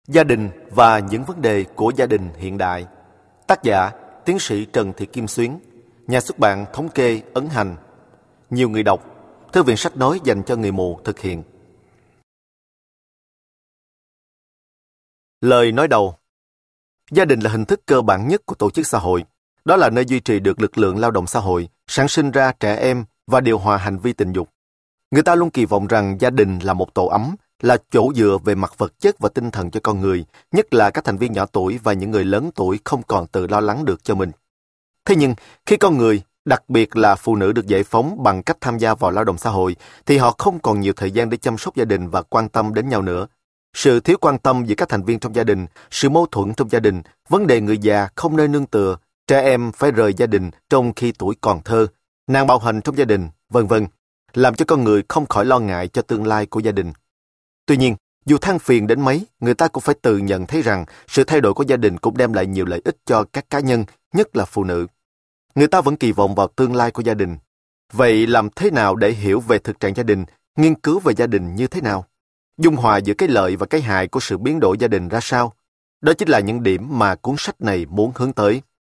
Gia đình và những vấn đề của gia đình hiện đại. Tác giả tiến sĩ Trần Thị Kim Xuyến. Nhà xuất bản Thống kê Ấn Hành. Nhiều người đọc. Thư viện sách nói dành cho người mù thực hiện. Lời nói đầu. Gia đình là hình thức cơ bản nhất của tổ chức xã hội. Đó là nơi duy trì được lực lượng lao động xã hội, sản sinh ra trẻ em và điều hòa hành vi tình dục. Người ta luôn kỳ vọng rằng gia đình là một tổ ấm, là chỗ dựa về mặt vật chất và tinh thần cho con người, nhất là các thành viên nhỏ tuổi và những người lớn tuổi không còn tự lo lắng được cho mình. Thế nhưng, khi con người, đặc biệt là phụ nữ được giải phóng bằng cách tham gia vào lao động xã hội, thì họ không còn nhiều thời gian để chăm sóc gia đình và quan tâm đến nhau nữa. Sự thiếu quan tâm giữa các thành viên trong gia đình, sự mâu thuẫn trong gia đình, vấn đề người già không nơi nương tựa, trẻ em phải rời gia đình trong khi tuổi còn thơ, nạn bạo hành trong gia đình, vân vân, làm cho con người không khỏi lo ngại cho tương lai của gia đình. Tuy nhiên, dù than phiền đến mấy, người ta cũng phải tự nhận thấy rằng sự thay đổi của gia đình cũng đem lại nhiều lợi ích cho các cá nhân, nhất là phụ nữ. Người ta vẫn kỳ vọng vào tương lai của gia đình. Vậy làm thế nào để hiểu về thực trạng gia đình, nghiên cứu về gia đình như thế nào? Dung hòa giữa cái lợi và cái hại của sự biến đổi gia đình ra sao? Đó chính là những điểm mà cuốn sách này muốn hướng tới.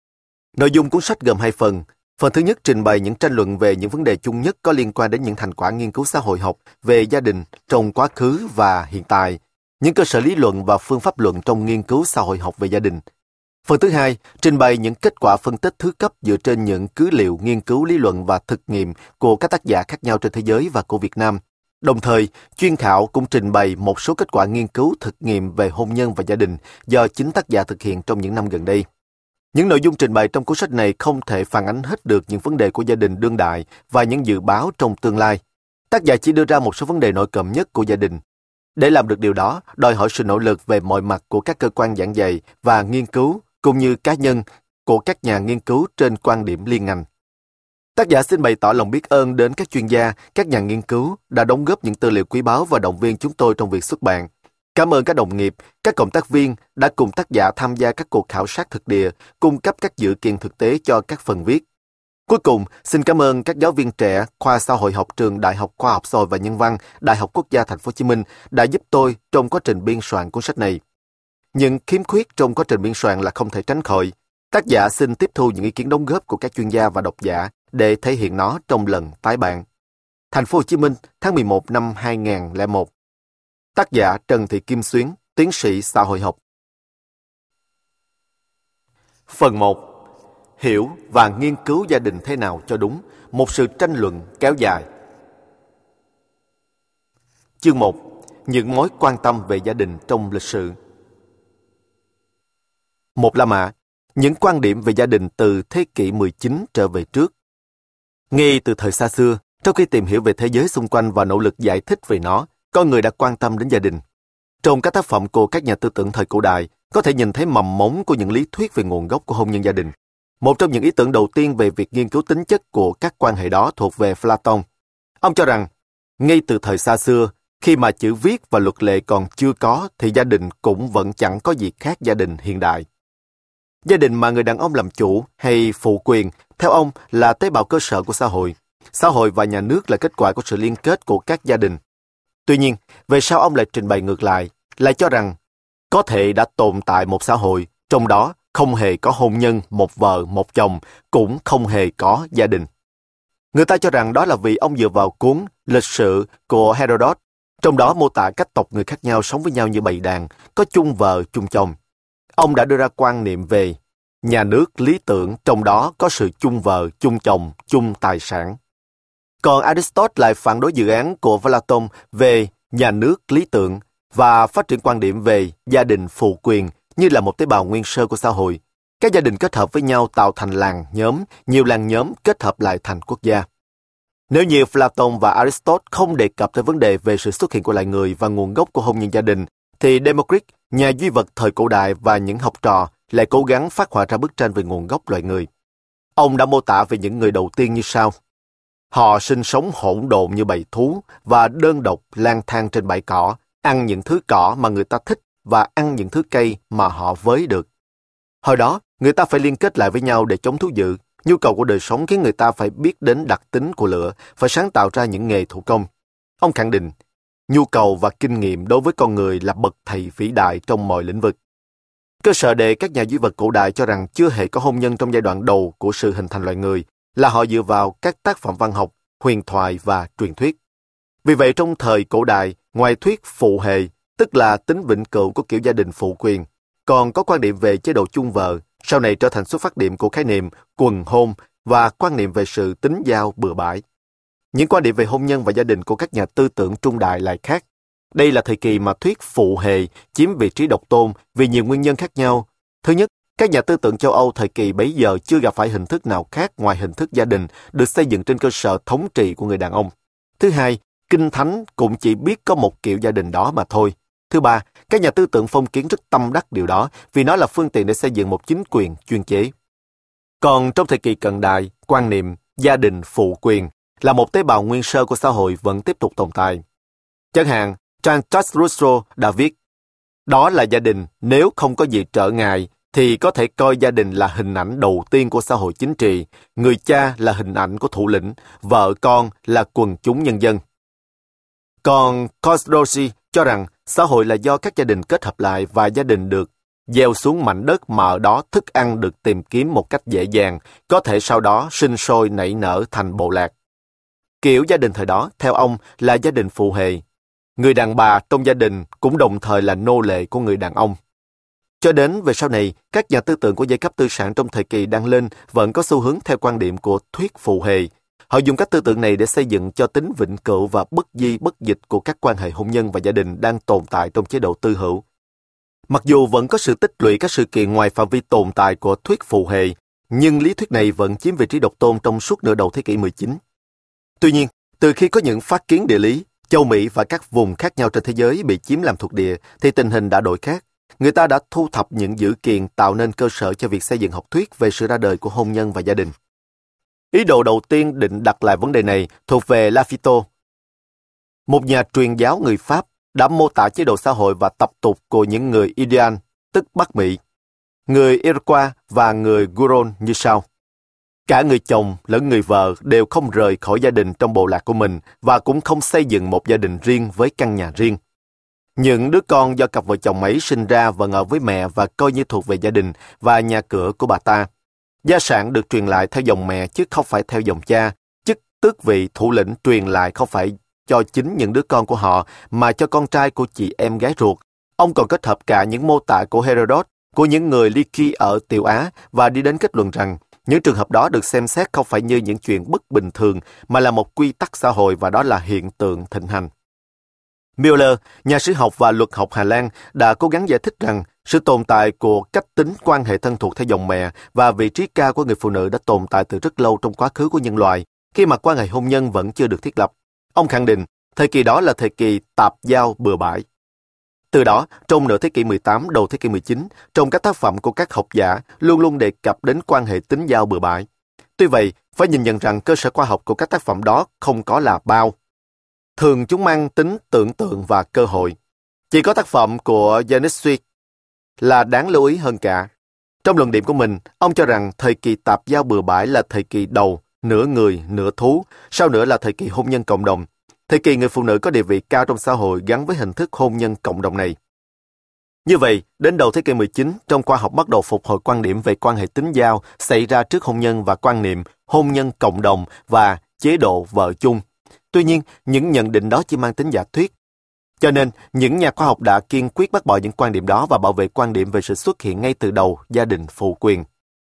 Nội dung cuốn sách gồm 2 phần. Phần thứ nhất trình bày những tranh luận về những vấn đề chung nhất có liên quan đến những thành quả nghiên cứu xã hội học về gia đình trong quá khứ và hiện tại, những cơ sở lý luận và phương pháp luận trong nghiên cứu xã hội học về gia đình. Phần thứ hai trình bày những kết quả phân tích thứ cấp dựa trên những cứ liệu nghiên cứu lý luận và thực nghiệm của các tác giả khác nhau trên thế giới và của Việt Nam. Đồng thời, chuyên khảo cũng trình bày một số kết quả nghiên cứu thực nghiệm về hôn nhân và gia đình do chính tác giả thực hiện trong những năm gần đây. Những nội dung trình bày trong cuốn sách này không thể phản ánh hết được những vấn đề của gia đình đương đại và những dự báo trong tương lai. Tác giả chỉ đưa ra một số vấn đề nổi cộm nhất của gia đình. Để làm được điều đó, đòi hỏi sự nỗ lực về mọi mặt của các cơ quan giảng dạy và nghiên cứu, cũng như cá nhân của các nhà nghiên cứu trên quan điểm liên ngành. Tác giả xin bày tỏ lòng biết ơn đến các chuyên gia, các nhà nghiên cứu đã đóng góp những tư liệu quý báu và động viên chúng tôi trong việc xuất bản. Cảm ơn các đồng nghiệp, các cộng tác viên đã cùng tác giả tham gia các cuộc khảo sát thực địa, cung cấp các dữ kiện thực tế cho các phần viết. Cuối cùng, xin cảm ơn các giáo viên trẻ khoa xã hội học trường Đại học Khoa học Xã hội và Nhân văn, Đại học Quốc gia Thành phố Hồ Chí Minh đã giúp tôi trong quá trình biên soạn cuốn sách này. Những khiếm khuyết trong quá trình biên soạn là không thể tránh khỏi. Tác giả xin tiếp thu những ý kiến đóng góp của các chuyên gia và độc giả để thể hiện nó trong lần tái bản. Thành phố Hồ Chí Minh, tháng 11 năm 2001. Tác giả Trần Thị Kim Xuyến, tiến sĩ xã hội học. Phần 1. Hiểu và nghiên cứu gia đình thế nào cho đúng, một sự tranh luận kéo dài. Chương 1. Những mối quan tâm về gia đình trong lịch sử. Một là mã, những quan điểm về gia đình từ thế kỷ 19 trở về trước. Ngay từ thời xa xưa, trong khi tìm hiểu về thế giới xung quanh và nỗ lực giải thích về nó, con người đã quan tâm đến gia đình. Trong các tác phẩm của các nhà tư tưởng thời cổ đại, có thể nhìn thấy mầm mống của những lý thuyết về nguồn gốc của hôn nhân gia đình. Một trong những ý tưởng đầu tiên về việc nghiên cứu tính chất của các quan hệ đó thuộc về Platon. Ông cho rằng, ngay từ thời xa xưa, khi mà chữ viết và luật lệ còn chưa có, thì gia đình cũng vẫn chẳng có gì khác gia đình hiện đại. Gia đình mà người đàn ông làm chủ hay phụ quyền, theo ông là tế bào cơ sở của xã hội. Xã hội và nhà nước là kết quả của sự liên kết của các gia đình. Tuy nhiên, về sau ông lại trình bày ngược lại cho rằng có thể đã tồn tại một xã hội, trong đó không hề có hôn nhân, một vợ, một chồng, cũng không hề có gia đình. Người ta cho rằng đó là vì ông dựa vào cuốn Lịch sử của Herodot, trong đó mô tả các tộc người khác nhau sống với nhau như bầy đàn, có chung vợ, chung chồng. Ông đã đưa ra quan niệm về nhà nước lý tưởng, trong đó có sự chung vợ, chung chồng, chung tài sản. Còn Aristotle lại phản đối dự án của Platon về nhà nước lý tưởng và phát triển quan điểm về gia đình phụ quyền như là một tế bào nguyên sơ của xã hội. Các gia đình kết hợp với nhau tạo thành làng nhóm, nhiều làng nhóm kết hợp lại thành quốc gia. Nếu như Platon và Aristotle không đề cập tới vấn đề về sự xuất hiện của loài người và nguồn gốc của hôn nhân gia đình, thì Democritus, nhà duy vật thời cổ đại và những học trò lại cố gắng phát họa ra bức tranh về nguồn gốc loài người. Ông đã mô tả về những người đầu tiên như sau. Họ sinh sống hỗn độn như bầy thú và đơn độc lang thang trên bãi cỏ, ăn những thứ cỏ mà người ta thích và ăn những thứ cây mà họ với được. Hồi đó, người ta phải liên kết lại với nhau để chống thú dữ. Nhu cầu của đời sống khiến người ta phải biết đến đặc tính của lửa, phải sáng tạo ra những nghề thủ công. Ông khẳng định, nhu cầu và kinh nghiệm đối với con người là bậc thầy vĩ đại trong mọi lĩnh vực. Cơ sở để các nhà duy vật cổ đại cho rằng chưa hề có hôn nhân trong giai đoạn đầu của sự hình thành loài người là họ dựa vào các tác phẩm văn học, huyền thoại và truyền thuyết. Vì vậy trong thời cổ đại, ngoài thuyết phụ hệ, tức là tính vĩnh cửu của kiểu gia đình phụ quyền, còn có quan niệm về chế độ chung vợ, sau này trở thành xuất phát điểm của khái niệm quần hôn và quan niệm về sự tính giao bừa bãi. Những quan điểm về hôn nhân và gia đình của các nhà tư tưởng trung đại lại khác. Đây là thời kỳ mà thuyết phụ hệ chiếm vị trí độc tôn vì nhiều nguyên nhân khác nhau. Thứ nhất, các nhà tư tưởng châu Âu thời kỳ bấy giờ chưa gặp phải hình thức nào khác ngoài hình thức gia đình được xây dựng trên cơ sở thống trị của người đàn ông. Thứ hai, Kinh Thánh cũng chỉ biết có một kiểu gia đình đó mà thôi. Thứ ba, các nhà tư tưởng phong kiến rất tâm đắc điều đó vì nó là phương tiện để xây dựng một chính quyền chuyên chế. Còn trong thời kỳ cận đại, quan niệm gia đình phụ quyền là một tế bào nguyên sơ của xã hội vẫn tiếp tục tồn tại. Chẳng hạn, Jean-Jacques Rousseau đã viết, đó là gia đình nếu không có gì trở ngại thì có thể coi gia đình là hình ảnh đầu tiên của xã hội chính trị, người cha là hình ảnh của thủ lĩnh, vợ con là quần chúng nhân dân. Còn Cosrosi cho rằng xã hội là do các gia đình kết hợp lại và gia đình được gieo xuống mảnh đất mà ở đó thức ăn được tìm kiếm một cách dễ dàng, có thể sau đó sinh sôi nảy nở thành bộ lạc. Kiểu gia đình thời đó, theo ông, là gia đình phụ hệ. Người đàn bà trong gia đình cũng đồng thời là nô lệ của người đàn ông. Cho đến về sau này, các nhà tư tưởng của giai cấp tư sản trong thời kỳ đang lên vẫn có xu hướng theo quan điểm của thuyết phụ hệ. Họ dùng các tư tưởng này để xây dựng cho tính vĩnh cửu và bất di bất dịch của các quan hệ hôn nhân và gia đình đang tồn tại trong chế độ tư hữu. Mặc dù vẫn có sự tích lũy các sự kiện ngoài phạm vi tồn tại của thuyết phụ hệ, nhưng lý thuyết này vẫn chiếm vị trí độc tôn trong suốt nửa đầu thế kỷ 19. Tuy nhiên, từ khi có những phát kiến địa lý, châu Mỹ và các vùng khác nhau trên thế giới bị chiếm làm thuộc địa, thì tình hình đã đổi khác. Người ta đã thu thập những dữ kiện tạo nên cơ sở cho việc xây dựng học thuyết về sự ra đời của hôn nhân và gia đình. Ý đồ đầu tiên định đặt lại vấn đề này thuộc về Lafitau, một nhà truyền giáo người Pháp đã mô tả chế độ xã hội và tập tục của những người Indian, tức Bắc Mỹ, người Iroquois và người Huron như sau. Cả người chồng lẫn người vợ đều không rời khỏi gia đình trong bộ lạc của mình và cũng không xây dựng một gia đình riêng với căn nhà riêng. Những đứa con do cặp vợ chồng ấy sinh ra vẫn ở với mẹ và coi như thuộc về gia đình và nhà cửa của bà ta. Gia sản được truyền lại theo dòng mẹ chứ không phải theo dòng cha. Chức tước vị thủ lĩnh truyền lại không phải cho chính những đứa con của họ mà cho con trai của chị em gái ruột. Ông còn kết hợp cả những mô tả của Herodot, của những người Lyci ở Tiểu Á và đi đến kết luận rằng những trường hợp đó được xem xét không phải như những chuyện bất bình thường mà là một quy tắc xã hội và đó là hiện tượng thịnh hành. Müller, nhà sử học và luật học Hà Lan, đã cố gắng giải thích rằng sự tồn tại của cách tính quan hệ thân thuộc theo dòng mẹ và vị trí cao của người phụ nữ đã tồn tại từ rất lâu trong quá khứ của nhân loại, khi mà quan hệ hôn nhân vẫn chưa được thiết lập. Ông khẳng định, thời kỳ đó là thời kỳ tạp giao bừa bãi. Từ đó, trong nửa thế kỷ 18, đầu thế kỷ 19, trong các tác phẩm của các học giả luôn luôn đề cập đến quan hệ tính giao bừa bãi. Tuy vậy, phải nhìn nhận rằng cơ sở khoa học của các tác phẩm đó không có là bao. Thường chúng mang tính tưởng tượng và cơ hội. Chỉ có tác phẩm của Janusz là đáng lưu ý hơn cả. Trong luận điểm của mình, ông cho rằng thời kỳ tạp giao bừa bãi là thời kỳ đầu, nửa người, nửa thú, sau nữa là thời kỳ hôn nhân cộng đồng. Thời kỳ người phụ nữ có địa vị cao trong xã hội gắn với hình thức hôn nhân cộng đồng này. Như vậy, đến đầu thế kỷ 19, trong khoa học bắt đầu phục hồi quan điểm về quan hệ tính giao xảy ra trước hôn nhân và quan niệm hôn nhân cộng đồng và chế độ vợ chung. Tuy nhiên, những nhận định đó chỉ mang tính giả thuyết. Cho nên, những nhà khoa học đã kiên quyết bác bỏ những quan điểm đó và bảo vệ quan điểm về sự xuất hiện ngay từ đầu gia đình phụ quyền.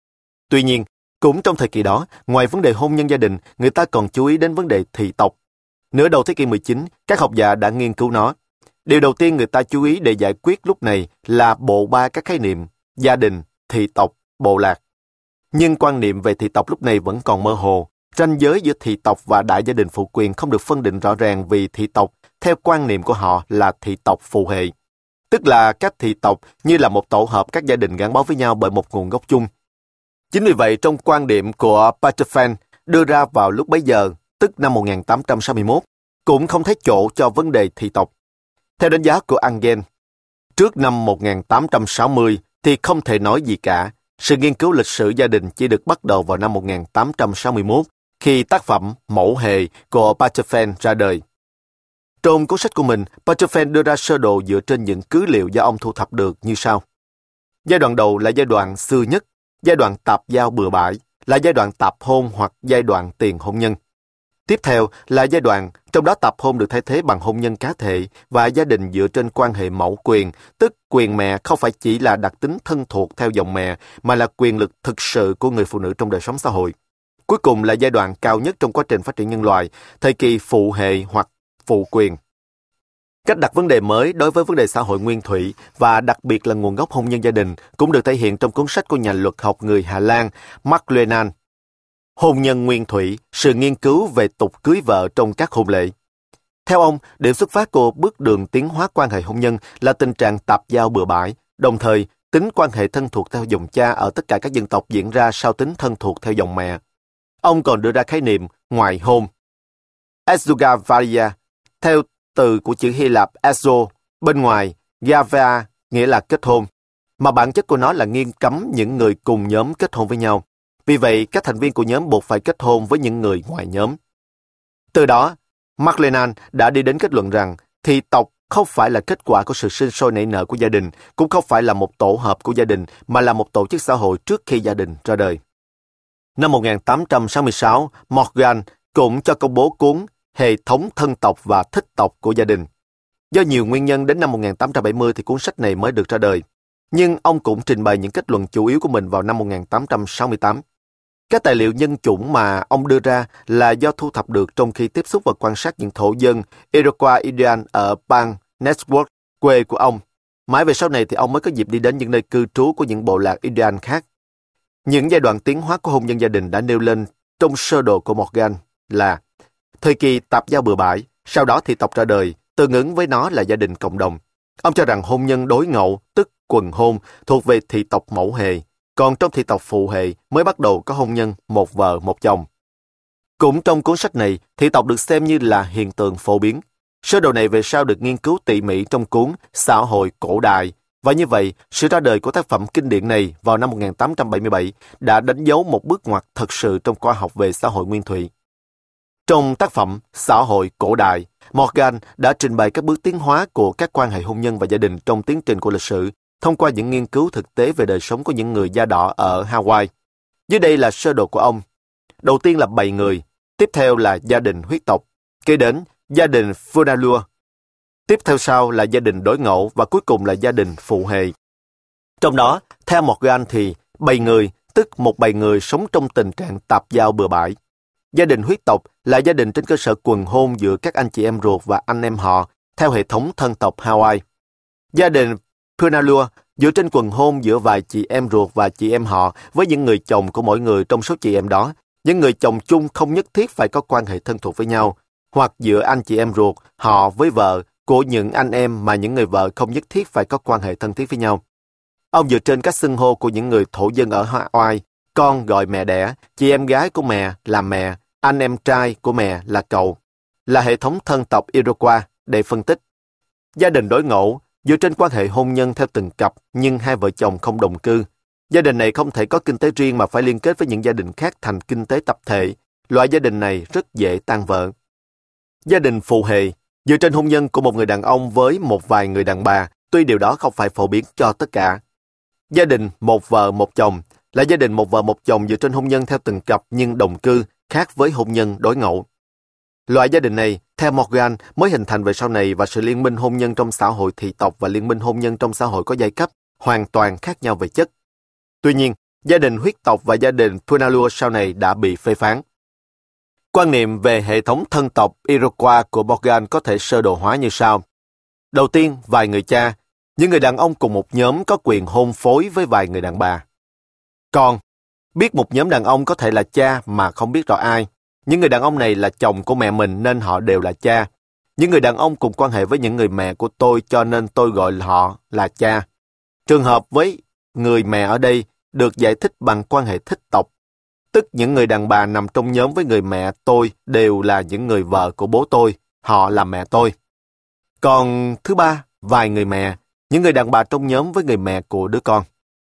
Tuy nhiên, cũng trong thời kỳ đó, ngoài vấn đề hôn nhân gia đình, người ta còn chú ý đến vấn đề thị tộc. Nửa đầu thế kỷ 19, các học giả đã nghiên cứu nó. Điều đầu tiên người ta chú ý để giải quyết lúc này là bộ ba các khái niệm gia đình, thị tộc, bộ lạc. Nhưng quan niệm về thị tộc lúc này vẫn còn mơ hồ. Ranh giới giữa thị tộc và đại gia đình phụ quyền không được phân định rõ ràng vì thị tộc, theo quan niệm của họ, là thị tộc phụ hệ. Tức là các thị tộc như là một tổ hợp các gia đình gắn bó với nhau bởi một nguồn gốc chung. Chính vì vậy, trong quan điểm của Paterfeld đưa ra vào lúc bấy giờ, tức năm 1861, cũng không thấy chỗ cho vấn đề thị tộc. Theo đánh giá của Engel, trước năm 1860 thì không thể nói gì cả. Sự nghiên cứu lịch sử gia đình chỉ được bắt đầu vào năm 1861, khi tác phẩm Mẫu Hề của Paterfeld ra đời. Trong cuốn sách của mình, Paterfeld đưa ra sơ đồ dựa trên những cứ liệu do ông thu thập được như sau. Giai đoạn đầu là giai đoạn xưa nhất, giai đoạn tạp giao bừa bãi, là giai đoạn tạp hôn hoặc giai đoạn tiền hôn nhân. Tiếp theo là giai đoạn trong đó tạp hôn được thay thế bằng hôn nhân cá thể và gia đình dựa trên quan hệ mẫu quyền, tức quyền mẹ không phải chỉ là đặc tính thân thuộc theo dòng mẹ, mà là quyền lực thực sự của người phụ nữ trong đời sống xã hội. Cuối cùng là giai đoạn cao nhất trong quá trình phát triển nhân loại, thời kỳ phụ hệ hoặc phụ quyền. Cách đặt vấn đề mới đối với vấn đề xã hội nguyên thủy và đặc biệt là nguồn gốc hôn nhân gia đình cũng được thể hiện trong cuốn sách của nhà luật học người Hà Lan Mark Lenan. Hôn nhân nguyên thủy, sự nghiên cứu về tục cưới vợ trong các hôn lễ. Theo ông, điểm xuất phát của bước đường tiến hóa quan hệ hôn nhân là tình trạng tạp giao bừa bãi, đồng thời tính quan hệ thân thuộc theo dòng cha ở tất cả các dân tộc diễn ra sau tính thân thuộc theo dòng mẹ. Ông còn đưa ra khái niệm ngoại hôn, exugavalia, theo từ của chữ Hy Lạp exo, bên ngoài, gavea, nghĩa là kết hôn, mà bản chất của nó là nghiêm cấm những người cùng nhóm kết hôn với nhau. Vì vậy, các thành viên của nhóm buộc phải kết hôn với những người ngoài nhóm. Từ đó, Mark Lenan đã đi đến kết luận rằng thị tộc không phải là kết quả của sự sinh sôi nảy nở của gia đình, cũng không phải là một tổ hợp của gia đình, mà là một tổ chức xã hội trước khi gia đình ra đời. Năm 1866, Morgan cũng cho công bố cuốn Hệ thống thân tộc và thích tộc của gia đình. Do nhiều nguyên nhân đến năm 1870 thì cuốn sách này mới được ra đời. Nhưng ông cũng trình bày những kết luận chủ yếu của mình vào năm 1868. Các tài liệu nhân chủng mà ông đưa ra là do thu thập được trong khi tiếp xúc và quan sát những thổ dân Iroquois Indian ở bang Network, quê của ông. Mãi về sau này thì ông mới có dịp đi đến những nơi cư trú của những bộ lạc Indian khác. Những giai đoạn tiến hóa của hôn nhân gia đình đã nêu lên trong sơ đồ của Morgan là thời kỳ tạp giao bừa bãi, sau đó thị tộc ra đời, tương ứng với nó là gia đình cộng đồng. Ông cho rằng hôn nhân đối ngẫu, tức quần hôn, thuộc về thị tộc mẫu hệ, còn trong thị tộc phụ hệ mới bắt đầu có hôn nhân một vợ một chồng. Cũng trong cuốn sách này, thị tộc được xem như là hiện tượng phổ biến. Sơ đồ này về sau được nghiên cứu tỉ mỉ trong cuốn Xã hội cổ đại, và như vậy, sự ra đời của tác phẩm kinh điển này vào năm 1877 đã đánh dấu một bước ngoặt thật sự trong khoa học về xã hội nguyên thủy. Trong tác phẩm Xã hội cổ đại, Morgan đã trình bày các bước tiến hóa của các quan hệ hôn nhân và gia đình trong tiến trình của lịch sử thông qua những nghiên cứu thực tế về đời sống của những người da đỏ ở Hawaii. Dưới đây là sơ đồ của ông. Đầu tiên là bầy người, tiếp theo là gia đình huyết tộc, kế đến gia đình Funalua, tiếp theo sau là gia đình đối ngẫu và cuối cùng là gia đình phụ hệ. Trong đó, theo Morgan thì bầy người, tức một bầy người sống trong tình trạng tạp giao bừa bãi. Gia đình huyết tộc là gia đình trên cơ sở quần hôn giữa các anh chị em ruột và anh em họ theo hệ thống thân tộc Hawaii. Gia đình Punalua dựa trên quần hôn giữa vài chị em ruột và chị em họ với những người chồng của mỗi người trong số chị em đó. Những người chồng chung không nhất thiết phải có quan hệ thân thuộc với nhau, hoặc giữa anh chị em ruột, họ với vợ của những anh em mà những người vợ không nhất thiết phải có quan hệ thân thiết với nhau. Ông dựa trên các xưng hô của những người thổ dân ở Hawaii, con gọi mẹ đẻ, chị em gái của mẹ là mẹ, anh em trai của mẹ là cậu, là hệ thống thân tộc Iroquois để phân tích. Gia đình đối ngẫu dựa trên quan hệ hôn nhân theo từng cặp nhưng hai vợ chồng không đồng cư. Gia đình này không thể có kinh tế riêng mà phải liên kết với những gia đình khác thành kinh tế tập thể. Loại gia đình này rất dễ tan vỡ. Gia đình phụ hệ dựa trên hôn nhân của một người đàn ông với một vài người đàn bà, tuy điều đó không phải phổ biến cho tất cả. Gia đình một vợ một chồng là gia đình một vợ một chồng dựa trên hôn nhân theo từng cặp nhưng đồng cư, khác với hôn nhân đối ngẫu. Loại gia đình này, theo Morgan, mới hình thành về sau này và sự liên minh hôn nhân trong xã hội thị tộc và liên minh hôn nhân trong xã hội có giai cấp hoàn toàn khác nhau về chất. Tuy nhiên, gia đình huyết tộc và gia đình Punalua sau này đã bị phê phán. Quan niệm về hệ thống thân tộc Iroquois của Morgan có thể sơ đồ hóa như sau. Đầu tiên, vài người cha, những người đàn ông cùng một nhóm có quyền hôn phối với vài người đàn bà. Con, biết một nhóm đàn ông có thể là cha mà không biết rõ ai. Những người đàn ông này là chồng của mẹ mình nên họ đều là cha. Những người đàn ông cùng quan hệ với những người mẹ của tôi cho nên tôi gọi họ là cha. Trường hợp với người mẹ ở đây được giải thích bằng quan hệ thích tộc. Tức những người đàn bà nằm trong nhóm với người mẹ tôi đều là những người vợ của bố tôi, họ là mẹ tôi. Còn thứ ba, vài người mẹ, những người đàn bà trong nhóm với người mẹ của đứa con.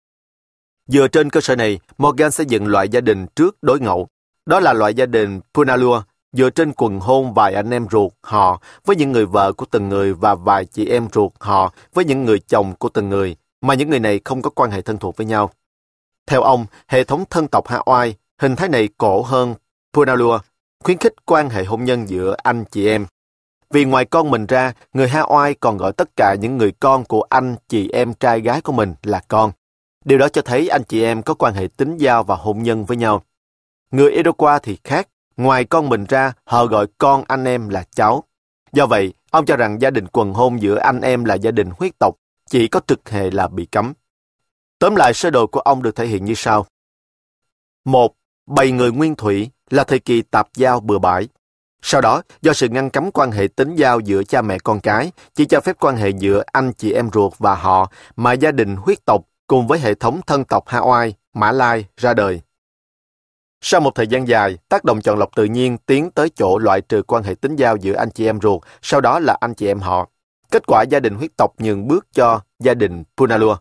Dựa trên cơ sở này, Morgan xây dựng loại gia đình trước đối ngẫu. Đó là loại gia đình Punalua, dựa trên quần hôn vài anh em ruột họ với những người vợ của từng người và vài chị em ruột họ với những người chồng của từng người, mà những người này không có quan hệ thân thuộc với nhau. Theo ông, hệ thống thân tộc Hawaii, hình thái này cổ hơn Punalua, khuyến khích quan hệ hôn nhân giữa anh chị em. Vì ngoài con mình ra, người Hawaii còn gọi tất cả những người con của anh chị em trai gái của mình là con. Điều đó cho thấy anh chị em có quan hệ tín giao và hôn nhân với nhau. Người Iroquois thì khác, ngoài con mình ra, họ gọi con anh em là cháu. Do vậy, ông cho rằng gia đình quần hôn giữa anh em là gia đình huyết tộc, chỉ có trực hệ là bị cấm. Tóm lại, sơ đồ của ông được thể hiện như sau. 1. Bầy người nguyên thủy là thời kỳ tạp giao bừa bãi. Sau đó, do sự ngăn cấm quan hệ tín giao giữa cha mẹ con cái, chỉ cho phép quan hệ giữa anh chị em ruột và họ, mà gia đình huyết tộc cùng với hệ thống thân tộc Hawaii, Mã Lai ra đời. Sau một thời gian dài, tác động chọn lọc tự nhiên tiến tới chỗ loại trừ quan hệ tín giao giữa anh chị em ruột, sau đó là anh chị em họ. Kết quả gia đình huyết tộc nhường bước cho gia đình Punalua.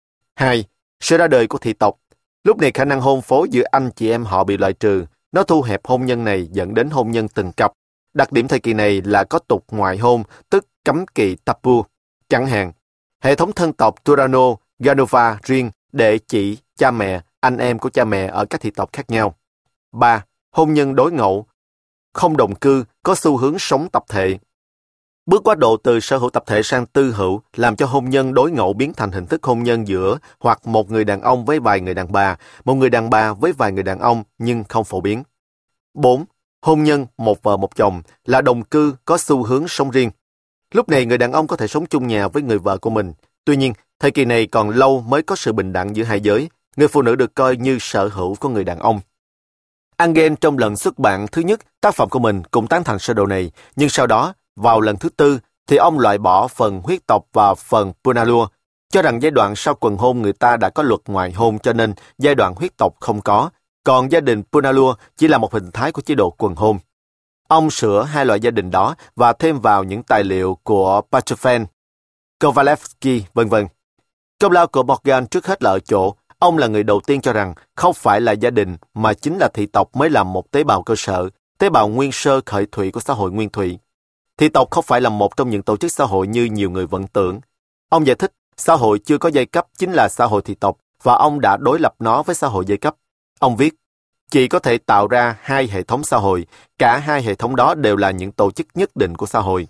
2. Sự ra đời của thị tộc. Lúc này khả năng hôn phối giữa anh chị em họ bị loại trừ. Nó thu hẹp hôn nhân này dẫn đến hôn nhân từng cặp. Đặc điểm thời kỳ này là có tục ngoại hôn, tức cấm kỵ tapu. Chẳng hạn, hệ thống thân tộc Turano, Ganova riêng để chỉ cha mẹ, anh em của cha mẹ ở các thị tộc khác nhau. 3. Hôn nhân đối ngẫu, không đồng cư, có xu hướng sống tập thể. Bước quá độ từ sở hữu tập thể sang tư hữu làm cho hôn nhân đối ngẫu biến thành hình thức hôn nhân giữa hoặc một người đàn ông với vài người đàn bà, một người đàn bà với vài người đàn ông nhưng không phổ biến. 4. Hôn nhân một vợ một chồng là đồng cư có xu hướng sống riêng. Lúc này người đàn ông có thể sống chung nhà với người vợ của mình. Tuy nhiên, thời kỳ này còn lâu mới có sự bình đẳng giữa hai giới. Người phụ nữ được coi như sở hữu của người đàn ông. Engel trong lần xuất bản thứ nhất tác phẩm của mình cũng tán thành sơ đồ này, nhưng sau đó, vào lần thứ tư, thì ông loại bỏ phần huyết tộc và phần Punalua, cho rằng giai đoạn sau quần hôn người ta đã có luật ngoại hôn cho nên giai đoạn huyết tộc không có, còn gia đình Punalua chỉ là một hình thái của chế độ quần hôn. Ông sửa hai loại gia đình đó và thêm vào những tài liệu của Pachofen, Kovalevsky, v.v. Công lao của Morgan trước hết là ở chỗ, ông là người đầu tiên cho rằng không phải là gia đình mà chính là thị tộc mới là một tế bào cơ sở, tế bào nguyên sơ khởi thủy của xã hội nguyên thủy. Thị tộc không phải là một trong những tổ chức xã hội như nhiều người vẫn tưởng. Ông giải thích, xã hội chưa có giai cấp chính là xã hội thị tộc và ông đã đối lập nó với xã hội giai cấp. Ông viết, chỉ có thể tạo ra hai hệ thống xã hội, cả hai hệ thống đó đều là những tổ chức nhất định của xã hội.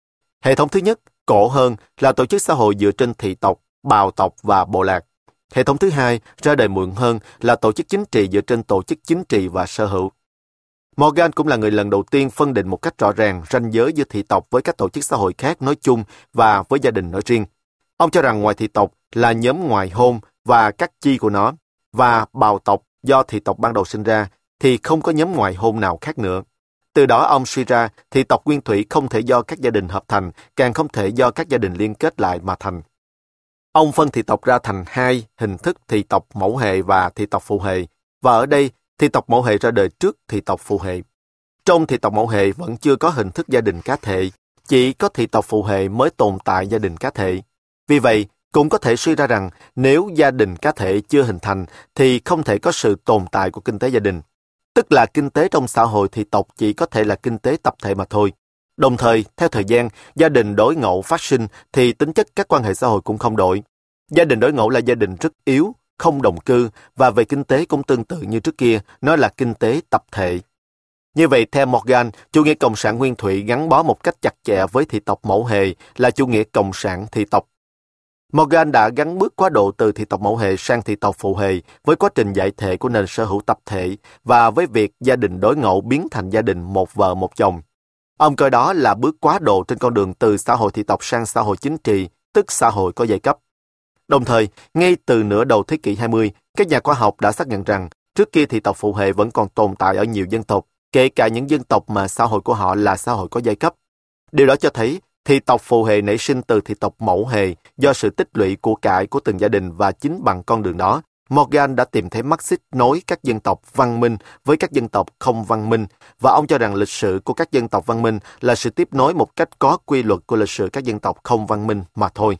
Hệ thống thứ nhất, cổ hơn, là tổ chức xã hội dựa trên thị tộc, bào tộc và bộ lạc. Hệ thống thứ hai, ra đời muộn hơn, là tổ chức chính trị dựa trên tổ chức chính trị và sở hữu. Morgan cũng là người lần đầu tiên phân định một cách rõ ràng ranh giới giữa thị tộc với các tổ chức xã hội khác nói chung và với gia đình nói riêng. Ông cho rằng ngoài thị tộc là nhóm ngoại hôn và các chi của nó, và bào tộc do thị tộc ban đầu sinh ra, thì không có nhóm ngoại hôn nào khác nữa. Từ đó ông suy ra thị tộc nguyên thủy không thể do các gia đình hợp thành, càng không thể do các gia đình liên kết lại mà thành. Ông phân thị tộc ra thành hai hình thức thị tộc mẫu hệ và thị tộc phụ hệ, và ở đây thị tộc mẫu hệ ra đời trước thị tộc phụ hệ. Trong thị tộc mẫu hệ vẫn chưa có hình thức gia đình cá thể, chỉ có thị tộc phụ hệ mới tồn tại gia đình cá thể. Vì vậy, cũng có thể suy ra rằng nếu gia đình cá thể chưa hình thành thì không thể có sự tồn tại của kinh tế gia đình. Tức là kinh tế trong xã hội thị tộc chỉ có thể là kinh tế tập thể mà thôi. Đồng thời, theo thời gian, gia đình đối ngẫu phát sinh thì tính chất các quan hệ xã hội cũng không đổi. Gia đình đối ngẫu là gia đình rất yếu, không đồng cư, và về kinh tế cũng tương tự như trước kia, nó là kinh tế tập thể. Như vậy, theo Morgan, chủ nghĩa cộng sản nguyên thủy gắn bó một cách chặt chẽ với thị tộc mẫu hệ là chủ nghĩa cộng sản thị tộc. Morgan đã gắn bước quá độ từ thị tộc mẫu hệ sang thị tộc phụ hệ với quá trình giải thể của nền sở hữu tập thể và với việc gia đình đối ngẫu biến thành gia đình một vợ một chồng. Ông coi đó là bước quá độ trên con đường từ xã hội thị tộc sang xã hội chính trị, tức xã hội có giai cấp. Đồng thời, ngay từ nửa đầu thế kỷ 20, các nhà khoa học đã xác nhận rằng trước kia thị tộc phụ hệ vẫn còn tồn tại ở nhiều dân tộc, kể cả những dân tộc mà xã hội của họ là xã hội có giai cấp. Điều đó cho thấy thị tộc phụ hệ nảy sinh từ thị tộc mẫu hệ do sự tích lũy của cải của từng gia đình, và chính bằng con đường đó, Morgan đã tìm thấy Marxist nối các dân tộc văn minh với các dân tộc không văn minh, và ông cho rằng lịch sử của các dân tộc văn minh là sự tiếp nối một cách có quy luật của lịch sử các dân tộc không văn minh mà thôi.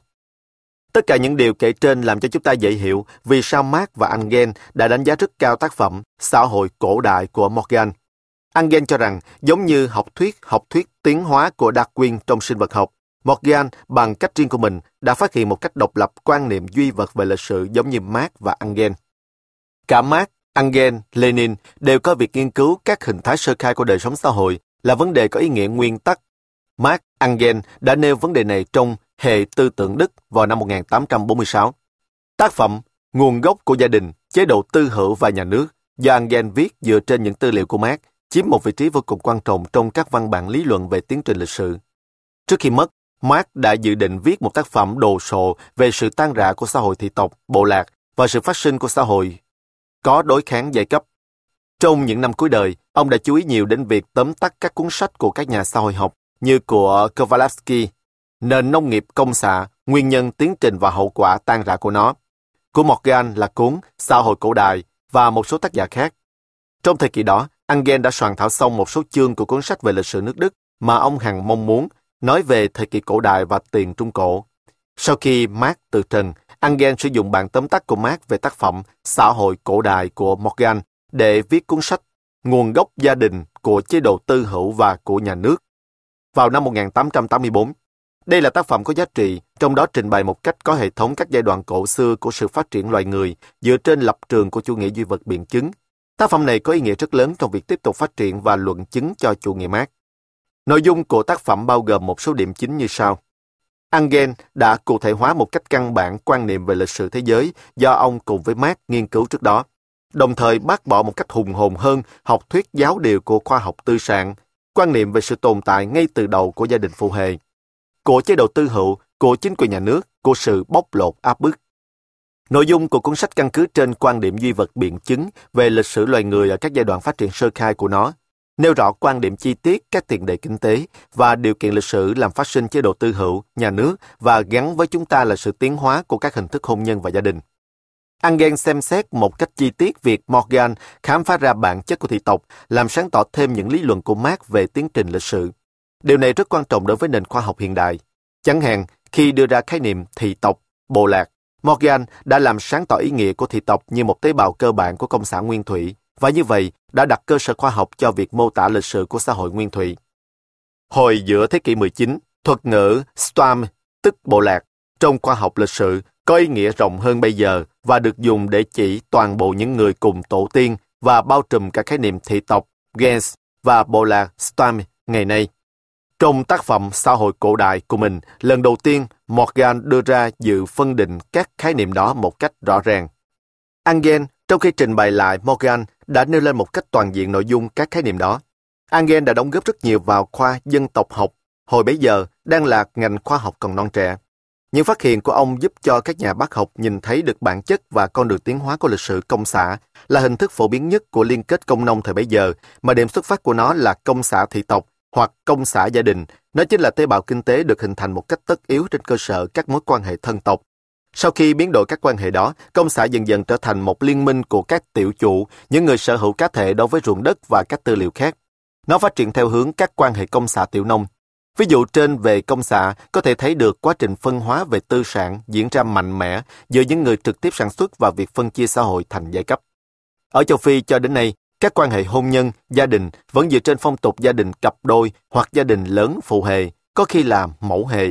Tất cả những điều kể trên làm cho chúng ta dễ hiểu vì sao Marx và Engel đã đánh giá rất cao tác phẩm Xã hội cổ đại của Morgan. Engel cho rằng, giống như học thuyết tiến hóa của Darwin trong sinh vật học, Morgan bằng cách riêng của mình đã phát hiện một cách độc lập quan niệm duy vật về lịch sử giống như Marx và Engel. Cả Marx, Engel, Lenin đều coi việc nghiên cứu các hình thái sơ khai của đời sống xã hội là vấn đề có ý nghĩa nguyên tắc. Marx, Engel đã nêu vấn đề này trong Hệ tư tưởng Đức vào năm 1846. Tác phẩm Nguồn gốc của gia đình, chế độ tư hữu và nhà nước do Engel viết dựa trên những tư liệu của Marx chiếm một vị trí vô cùng quan trọng trong các văn bản lý luận về tiến trình lịch sử. Trước khi mất, Marx đã dự định viết một tác phẩm đồ sộ về sự tan rã của xã hội thị tộc, bộ lạc và sự phát sinh của xã hội có đối kháng giai cấp. Trong những năm cuối đời, ông đã chú ý nhiều đến việc tóm tắt các cuốn sách của các nhà xã hội học như của Kowalski, Nền nông nghiệp công xã, Nguyên nhân, tiến trình và hậu quả tan rã của nó, của Morgan là cuốn Xã hội cổ đại và một số tác giả khác. Trong thời kỳ đó, Engel đã soạn thảo xong một số chương của cuốn sách về lịch sử nước Đức mà ông hằng mong muốn nói về thời kỳ cổ đại và tiền Trung Cổ. Sau khi Marx từ trần, Engel sử dụng bản tóm tắt của Marx về tác phẩm Xã hội cổ đại của Morgan để viết cuốn sách Nguồn gốc gia đình của chế độ tư hữu và của nhà nước vào năm 1884. Đây là tác phẩm có giá trị, trong đó trình bày một cách có hệ thống các giai đoạn cổ xưa của sự phát triển loài người dựa trên lập trường của chủ nghĩa duy vật biện chứng. Tác phẩm này có ý nghĩa rất lớn trong việc tiếp tục phát triển và luận chứng cho chủ nghĩa Marx. Nội dung của tác phẩm bao gồm một số điểm chính như sau. Engel đã cụ thể hóa một cách căn bản quan niệm về lịch sử thế giới do ông cùng với Marx nghiên cứu trước đó, đồng thời bác bỏ một cách hùng hồn hơn học thuyết giáo điều của khoa học tư sản, quan niệm về sự tồn tại ngay từ đầu của gia đình phụ hệ, của chế độ tư hữu, của chính quyền nhà nước, của sự bóc lột áp bức. Nội dung của cuốn sách căn cứ trên quan điểm duy vật biện chứng về lịch sử loài người ở các giai đoạn phát triển sơ khai của nó, nêu rõ quan điểm chi tiết các tiền đề kinh tế và điều kiện lịch sử làm phát sinh chế độ tư hữu, nhà nước và gắn với chúng ta là sự tiến hóa của các hình thức hôn nhân và gia đình. Engel xem xét một cách chi tiết việc Morgan khám phá ra bản chất của thị tộc, làm sáng tỏ thêm những lý luận của Marx về tiến trình lịch sử. Điều này rất quan trọng đối với nền khoa học hiện đại. Chẳng hạn, khi đưa ra khái niệm thị tộc, bộ lạc, Morgan đã làm sáng tỏ ý nghĩa của thị tộc như một tế bào cơ bản của công xã nguyên thủy, và như vậy đã đặt cơ sở khoa học cho việc mô tả lịch sử của xã hội nguyên thủy. Hồi giữa thế kỷ 19, thuật ngữ Stamm, tức bộ lạc, trong khoa học lịch sử có ý nghĩa rộng hơn bây giờ và được dùng để chỉ toàn bộ những người cùng tổ tiên và bao trùm cả khái niệm thị tộc, gens và bộ lạc Stamm ngày nay. Trong tác phẩm Xã hội cổ đại của mình, lần đầu tiên Morgan đưa ra dự phân định các khái niệm đó một cách rõ ràng. Engel, trong khi trình bày lại Morgan, đã nêu lên một cách toàn diện nội dung các khái niệm đó. Engel đã đóng góp rất nhiều vào khoa dân tộc học, hồi bấy giờ đang là ngành khoa học còn non trẻ. Những phát hiện của ông giúp cho các nhà bác học nhìn thấy được bản chất và con đường tiến hóa của lịch sử công xã, là hình thức phổ biến nhất của liên kết công nông thời bấy giờ, mà điểm xuất phát của nó là công xã thị tộc hoặc công xã gia đình. Nó chính là tế bào kinh tế được hình thành một cách tất yếu trên cơ sở các mối quan hệ thân tộc. Sau khi biến đổi các quan hệ đó, công xã dần dần trở thành một liên minh của các tiểu chủ, những người sở hữu cá thể đối với ruộng đất và các tư liệu khác. Nó phát triển theo hướng các quan hệ công xã tiểu nông. Ví dụ trên về công xã có thể thấy được quá trình phân hóa về tư sản diễn ra mạnh mẽ giữa những người trực tiếp sản xuất và việc phân chia xã hội thành giai cấp. Ở châu Phi cho đến nay, các quan hệ hôn nhân, gia đình vẫn dựa trên phong tục gia đình cặp đôi hoặc gia đình lớn phụ hệ, có khi là mẫu hệ.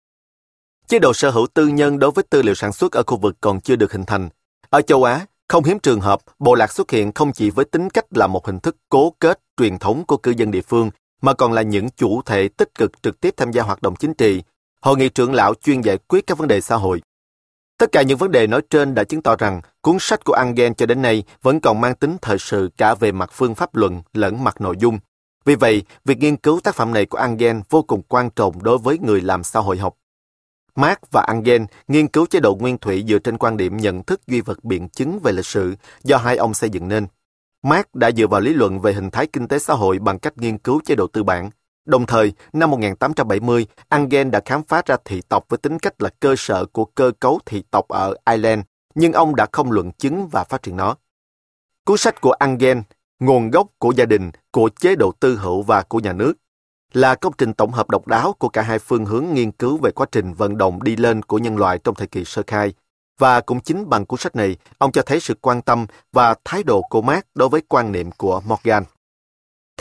Chế độ sở hữu tư nhân đối với tư liệu sản xuất ở khu vực còn chưa được hình thành. Ở châu Á, không hiếm trường hợp bộ lạc xuất hiện không chỉ với tính cách là một hình thức cố kết truyền thống của cư dân địa phương, mà còn là những chủ thể tích cực trực tiếp tham gia hoạt động chính trị, hội nghị trưởng lão chuyên giải quyết các vấn đề xã hội. Tất cả những vấn đề nói trên đã chứng tỏ rằng cuốn sách của Engel cho đến nay vẫn còn mang tính thời sự cả về mặt phương pháp luận lẫn mặt nội dung. Vì vậy, việc nghiên cứu tác phẩm này của Engel vô cùng quan trọng đối với người làm xã hội học. Marx và Engel nghiên cứu chế độ nguyên thủy dựa trên quan điểm nhận thức duy vật biện chứng về lịch sử do hai ông xây dựng nên. Marx đã dựa vào lý luận về hình thái kinh tế xã hội bằng cách nghiên cứu chế độ tư bản. Đồng thời, năm 1870, Engel đã khám phá ra thị tộc với tính cách là cơ sở của cơ cấu thị tộc ở Ireland, nhưng ông đã không luận chứng và phát triển nó. Cuốn sách của Engel, Nguồn gốc của gia đình, của chế độ tư hữu và của nhà nước, là công trình tổng hợp độc đáo của cả hai phương hướng nghiên cứu về quá trình vận động đi lên của nhân loại trong thời kỳ sơ khai. Và cũng chính bằng cuốn sách này, ông cho thấy sự quan tâm và thái độ của Marx đối với quan niệm của Morgan.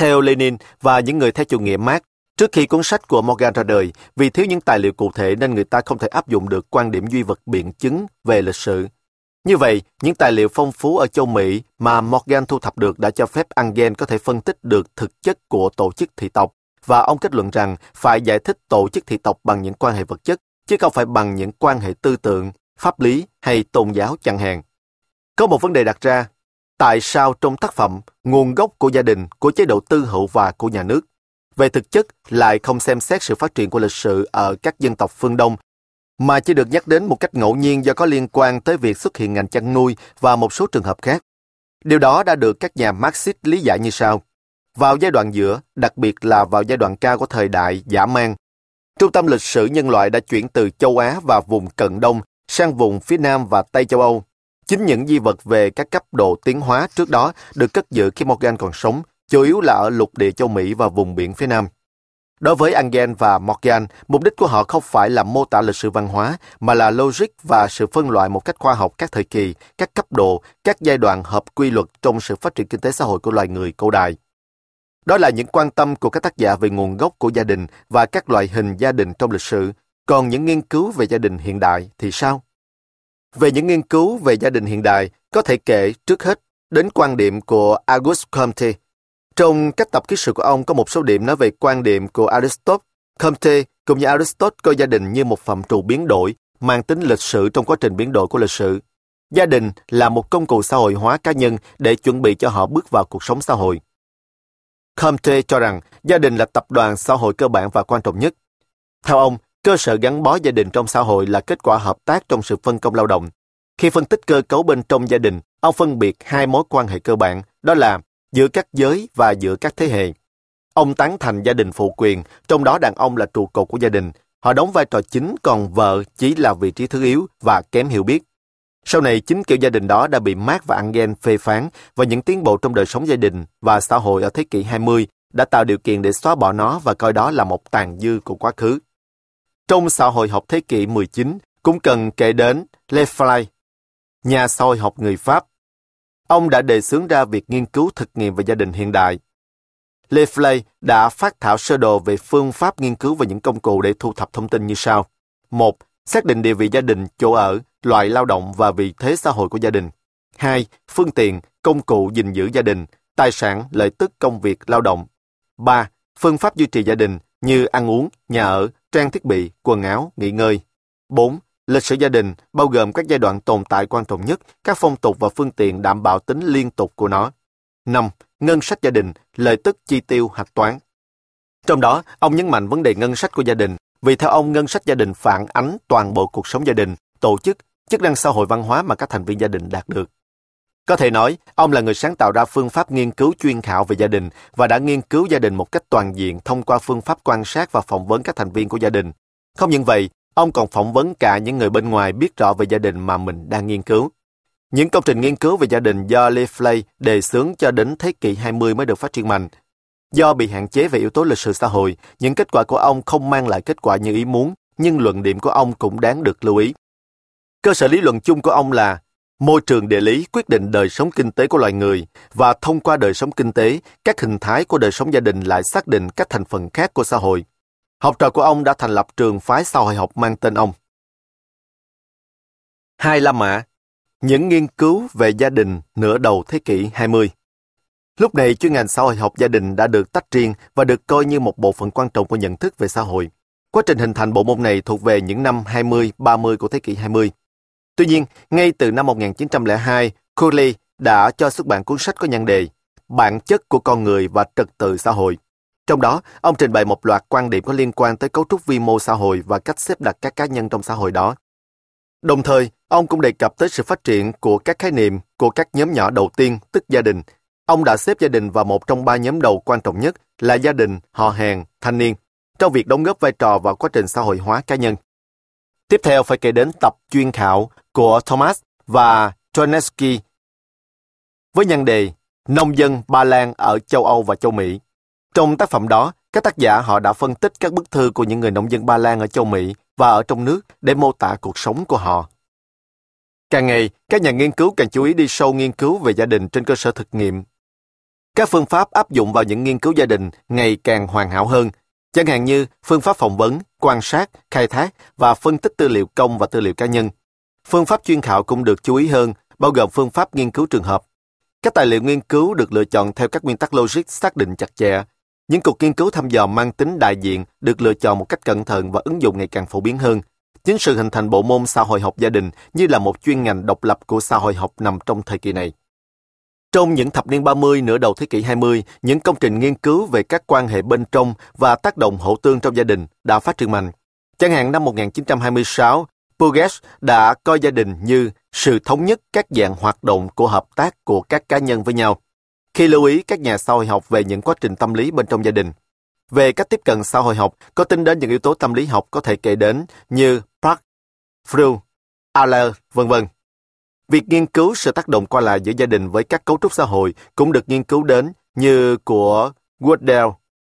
Theo Lenin và những người theo chủ nghĩa Marx, trước khi cuốn sách của Morgan ra đời, vì thiếu những tài liệu cụ thể nên người ta không thể áp dụng được quan điểm duy vật biện chứng về lịch sử. Như vậy, những tài liệu phong phú ở châu Mỹ mà Morgan thu thập được đã cho phép Engels có thể phân tích được thực chất của tổ chức thị tộc, và ông kết luận rằng phải giải thích tổ chức thị tộc bằng những quan hệ vật chất, chứ không phải bằng những quan hệ tư tưởng, pháp lý hay tôn giáo chẳng hạn. Có một vấn đề đặt ra, tại sao trong tác phẩm nguồn gốc của gia đình, của chế độ tư hữu và của nhà nước, về thực chất lại không xem xét sự phát triển của lịch sử ở các dân tộc phương Đông, mà chỉ được nhắc đến một cách ngẫu nhiên do có liên quan tới việc xuất hiện ngành chăn nuôi và một số trường hợp khác. Điều đó đã được các nhà Marxist lý giải như sau. Vào giai đoạn giữa, đặc biệt là vào giai đoạn cao của thời đại dã man, trung tâm lịch sử nhân loại đã chuyển từ châu Á và vùng Cận Đông sang vùng phía Nam và Tây châu Âu. Chính những di vật về các cấp độ tiến hóa trước đó được cất giữ khi Morgan còn sống, chủ yếu là ở lục địa châu Mỹ và vùng biển phía Nam. Đối với Engels và Morgan, mục đích của họ không phải là mô tả lịch sử văn hóa, mà là logic và sự phân loại một cách khoa học các thời kỳ, các cấp độ, các giai đoạn hợp quy luật trong sự phát triển kinh tế xã hội của loài người cổ đại. Đó là những quan tâm của các tác giả về nguồn gốc của gia đình và các loại hình gia đình trong lịch sử. Còn những nghiên cứu về gia đình hiện đại thì sao? Về những nghiên cứu về gia đình hiện đại, có thể kể trước hết đến quan điểm của Auguste Comte. Trong các tập ký sự của ông có một số điểm nói về quan điểm của Aristotle. Comte cũng như Aristotle coi gia đình như một phạm trù biến đổi, mang tính lịch sử trong quá trình biến đổi của lịch sử. Gia đình là một công cụ xã hội hóa cá nhân để chuẩn bị cho họ bước vào cuộc sống xã hội. Comte cho rằng gia đình là tập đoàn xã hội cơ bản và quan trọng nhất. Theo ông, cơ sở gắn bó gia đình trong xã hội là kết quả hợp tác trong sự phân công lao động. Khi phân tích cơ cấu bên trong gia đình, ông phân biệt hai mối quan hệ cơ bản, đó là giữa các giới và giữa các thế hệ. Ông tán thành gia đình phụ quyền, trong đó đàn ông là trụ cột của gia đình. Họ đóng vai trò chính, còn vợ chỉ là vị trí thứ yếu và kém hiểu biết. Sau này, chính kiểu gia đình đó đã bị Marx và Engels phê phán, và những tiến bộ trong đời sống gia đình và xã hội ở thế kỷ 20 đã tạo điều kiện để xóa bỏ nó và coi đó là một tàn dư của quá khứ. Trong xã hội học thế kỷ 19, cũng cần kể đến Le Flay, nhà xã hội học người Pháp. Ông đã đề xướng ra việc nghiên cứu thực nghiệm về gia đình hiện đại. Le Flay đã phát thảo sơ đồ về phương pháp nghiên cứu và những công cụ để thu thập thông tin như sau. 1. Xác định địa vị gia đình, chỗ ở, loại lao động và vị thế xã hội của gia đình. 2. Phương tiện, công cụ gìn giữ gia đình, tài sản, lợi tức công việc, lao động. 3. Phương pháp duy trì gia đình như ăn uống, nhà ở, trang thiết bị, quần áo, nghỉ ngơi. 4. Lịch sử gia đình bao gồm các giai đoạn tồn tại quan trọng nhất, các phong tục và phương tiện đảm bảo tính liên tục của nó. 5. Ngân sách gia đình, lợi tức chi tiêu hạch toán. Trong đó, ông nhấn mạnh vấn đề ngân sách của gia đình, vì theo ông ngân sách gia đình phản ánh toàn bộ cuộc sống gia đình, tổ chức, chức năng xã hội văn hóa mà các thành viên gia đình đạt được. Có thể nói, ông là người sáng tạo ra phương pháp nghiên cứu chuyên khảo về gia đình và đã nghiên cứu gia đình một cách toàn diện thông qua phương pháp quan sát và phỏng vấn các thành viên của gia đình. Không những vậy, ông còn phỏng vấn cả những người bên ngoài biết rõ về gia đình mà mình đang nghiên cứu. Những công trình nghiên cứu về gia đình do Le Flay đề xướng cho đến thế kỷ 20 mới được phát triển mạnh. Do bị hạn chế về yếu tố lịch sử xã hội, những kết quả của ông không mang lại kết quả như ý muốn, nhưng luận điểm của ông cũng đáng được lưu ý. Cơ sở lý luận chung của ông là môi trường địa lý quyết định đời sống kinh tế của loài người, và thông qua đời sống kinh tế, các hình thái của đời sống gia đình lại xác định các thành phần khác của xã hội. Học trò của ông đã thành lập trường phái xã hội học mang tên ông. 2. La Mã. Những nghiên cứu về gia đình nửa đầu thế kỷ 20. Lúc này, chuyên ngành xã hội học gia đình đã được tách riêng và được coi như một bộ phận quan trọng của nhận thức về xã hội. Quá trình hình thành bộ môn này thuộc về những năm 20-30 của thế kỷ 20. Tuy nhiên, ngay từ năm 1902, Curley đã cho xuất bản cuốn sách có nhan đề Bản chất của con người và trật tự xã hội. Trong đó, ông trình bày một loạt quan điểm có liên quan tới cấu trúc vi mô xã hội và cách xếp đặt các cá nhân trong xã hội đó. Đồng thời, ông cũng đề cập tới sự phát triển của các khái niệm của các nhóm nhỏ đầu tiên, tức gia đình. Ông đã xếp gia đình vào một trong 3 nhóm đầu quan trọng nhất là gia đình, họ hàng, thanh niên, trong việc đóng góp vai trò vào quá trình xã hội hóa cá nhân. Tiếp theo phải kể đến tập chuyên khảo của Thomas và Troneski với nhan đề Nông dân Ba Lan ở châu Âu và châu Mỹ. Trong tác phẩm đó, các tác giả họ đã phân tích các bức thư của những người nông dân Ba Lan ở châu Mỹ và ở trong nước để mô tả cuộc sống của họ. Càng ngày, các nhà nghiên cứu càng chú ý đi sâu nghiên cứu về gia đình trên cơ sở thực nghiệm. Các phương pháp áp dụng vào những nghiên cứu gia đình ngày càng hoàn hảo hơn, chẳng hạn như phương pháp phỏng vấn, quan sát, khai thác và phân tích tư liệu công và tư liệu cá nhân. Phương pháp chuyên khảo cũng được chú ý hơn, bao gồm phương pháp nghiên cứu trường hợp. Các tài liệu nghiên cứu được lựa chọn theo các nguyên tắc logic xác định chặt chẽ. Những cuộc nghiên cứu thăm dò mang tính đại diện được lựa chọn một cách cẩn thận và ứng dụng ngày càng phổ biến hơn. Chính sự hình thành bộ môn xã hội học gia đình như là một chuyên ngành độc lập của xã hội học nằm trong thời kỳ này. Trong những thập niên 30 nửa đầu thế kỷ 20, những công trình nghiên cứu về các quan hệ bên trong và tác động hậu tương trong gia đình đã phát triển mạnh. Chẳng hạn năm 1926, Burgess đã coi gia đình như sự thống nhất các dạng hoạt động của hợp tác của các cá nhân với nhau, khi lưu ý các nhà xã hội học về những quá trình tâm lý bên trong gia đình. Về cách tiếp cận xã hội học, có tính đến những yếu tố tâm lý học có thể kể đến như Park, Freud, Adler, v.v. Việc nghiên cứu sự tác động qua lại giữa gia đình với các cấu trúc xã hội cũng được nghiên cứu đến như của Woodell.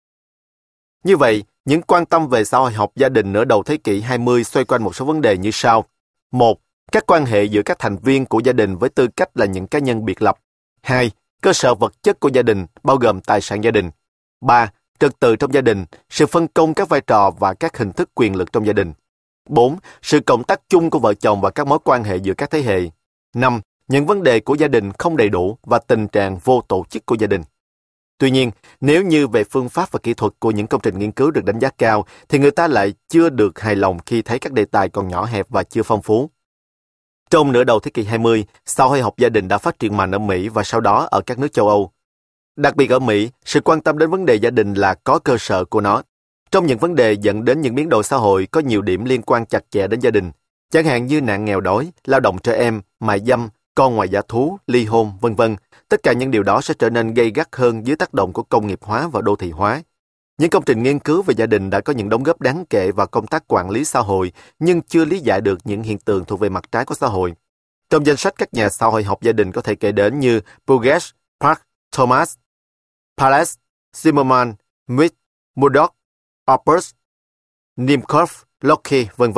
Như vậy, những quan tâm về xã hội học gia đình nửa đầu thế kỷ 20 xoay quanh một số vấn đề như sau. 1. Các quan hệ giữa các thành viên của gia đình với tư cách là những cá nhân biệt lập. 2. Cơ sở vật chất của gia đình, bao gồm tài sản gia đình. 3. Trật tự trong gia đình, sự phân công các vai trò và các hình thức quyền lực trong gia đình. 4. Sự cộng tác chung của vợ chồng và các mối quan hệ giữa các thế hệ. 5. Những vấn đề của gia đình không đầy đủ và tình trạng vô tổ chức của gia đình. Tuy nhiên, nếu như về phương pháp và kỹ thuật của những công trình nghiên cứu được đánh giá cao, thì người ta lại chưa được hài lòng khi thấy các đề tài còn nhỏ hẹp và chưa phong phú. Trong nửa đầu thế kỷ 20, xã hội học gia đình đã phát triển mạnh ở Mỹ và sau đó ở các nước châu Âu. Đặc biệt ở Mỹ, sự quan tâm đến vấn đề gia đình là có cơ sở của nó. Trong những vấn đề dẫn đến những biến đổi xã hội có nhiều điểm liên quan chặt chẽ đến gia đình, chẳng hạn như nạn nghèo đói, lao động trẻ em, mại dâm, con ngoài giá thú, ly hôn, v.v. Tất cả những điều đó sẽ trở nên gay gắt hơn dưới tác động của công nghiệp hóa và đô thị hóa. Những công trình nghiên cứu về gia đình đã có những đóng góp đáng kể vào công tác quản lý xã hội, nhưng chưa lý giải được những hiện tượng thuộc về mặt trái của xã hội. Trong danh sách các nhà xã hội học gia đình có thể kể đến như Burgess, Park, Thomas, Pallas, Zimmerman, Smith, Murdoch, Oppers, Nimcoff, Locke, v.v.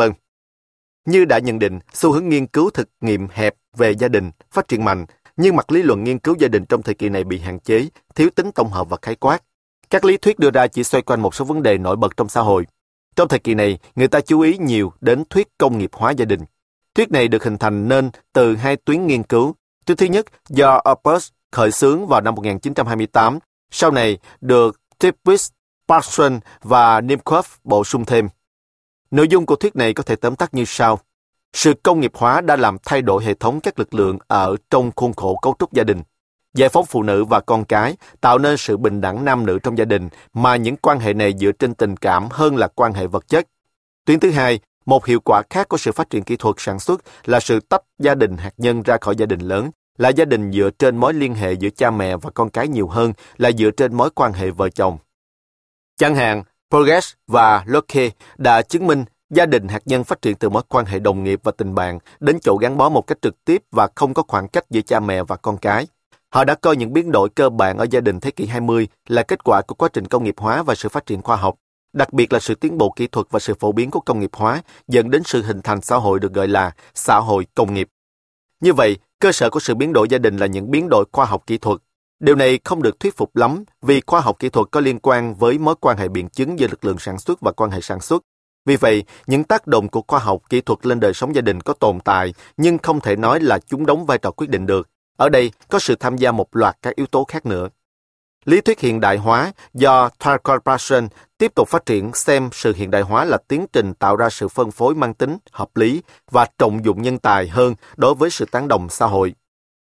Như đã nhận định, xu hướng nghiên cứu thực nghiệm hẹp về gia đình phát triển mạnh, nhưng mặt lý luận nghiên cứu gia đình trong thời kỳ này bị hạn chế, thiếu tính tổng hợp và khái quát. Các lý thuyết đưa ra chỉ xoay quanh một số vấn đề nổi bật trong xã hội. Trong thời kỳ này, người ta chú ý nhiều đến thuyết công nghiệp hóa gia đình. Thuyết này được hình thành nên từ hai tuyến nghiên cứu. Tuyến thứ nhất do Oppers khởi xướng vào năm 1928, sau này được Tirpitz, Parsons và Nimcoff bổ sung thêm. Nội dung của thuyết này có thể tóm tắt như sau. Sự công nghiệp hóa đã làm thay đổi hệ thống các lực lượng ở trong khuôn khổ cấu trúc gia đình. Giải phóng phụ nữ và con cái tạo nên sự bình đẳng nam nữ trong gia đình mà những quan hệ này dựa trên tình cảm hơn là quan hệ vật chất. Tuyến thứ hai, một hiệu quả khác của sự phát triển kỹ thuật sản xuất là sự tách gia đình hạt nhân ra khỏi gia đình lớn, là gia đình dựa trên mối liên hệ giữa cha mẹ và con cái nhiều hơn là dựa trên mối quan hệ vợ chồng. Chẳng hạn, Burgess và Locke đã chứng minh gia đình hạt nhân phát triển từ mối quan hệ đồng nghiệp và tình bạn đến chỗ gắn bó một cách trực tiếp và không có khoảng cách giữa cha mẹ và con cái. Họ đã coi những biến đổi cơ bản ở gia đình thế kỷ 20 là kết quả của quá trình công nghiệp hóa và sự phát triển khoa học, đặc biệt là sự tiến bộ kỹ thuật và sự phổ biến của công nghiệp hóa dẫn đến sự hình thành xã hội được gọi là xã hội công nghiệp. Như vậy, cơ sở của sự biến đổi gia đình là những biến đổi khoa học kỹ thuật. Điều này không được thuyết phục lắm vì khoa học kỹ thuật có liên quan với mối quan hệ biện chứng giữa lực lượng sản xuất và quan hệ sản xuất. Vì vậy, những tác động của khoa học kỹ thuật lên đời sống gia đình có tồn tại, nhưng không thể nói là chúng đóng vai trò quyết định được. Ở đây có sự tham gia một loạt các yếu tố khác nữa. Lý thuyết hiện đại hóa do Tarkor Parsons tiếp tục phát triển xem sự hiện đại hóa là tiến trình tạo ra sự phân phối mang tính hợp lý và trọng dụng nhân tài hơn đối với sự tán đồng xã hội.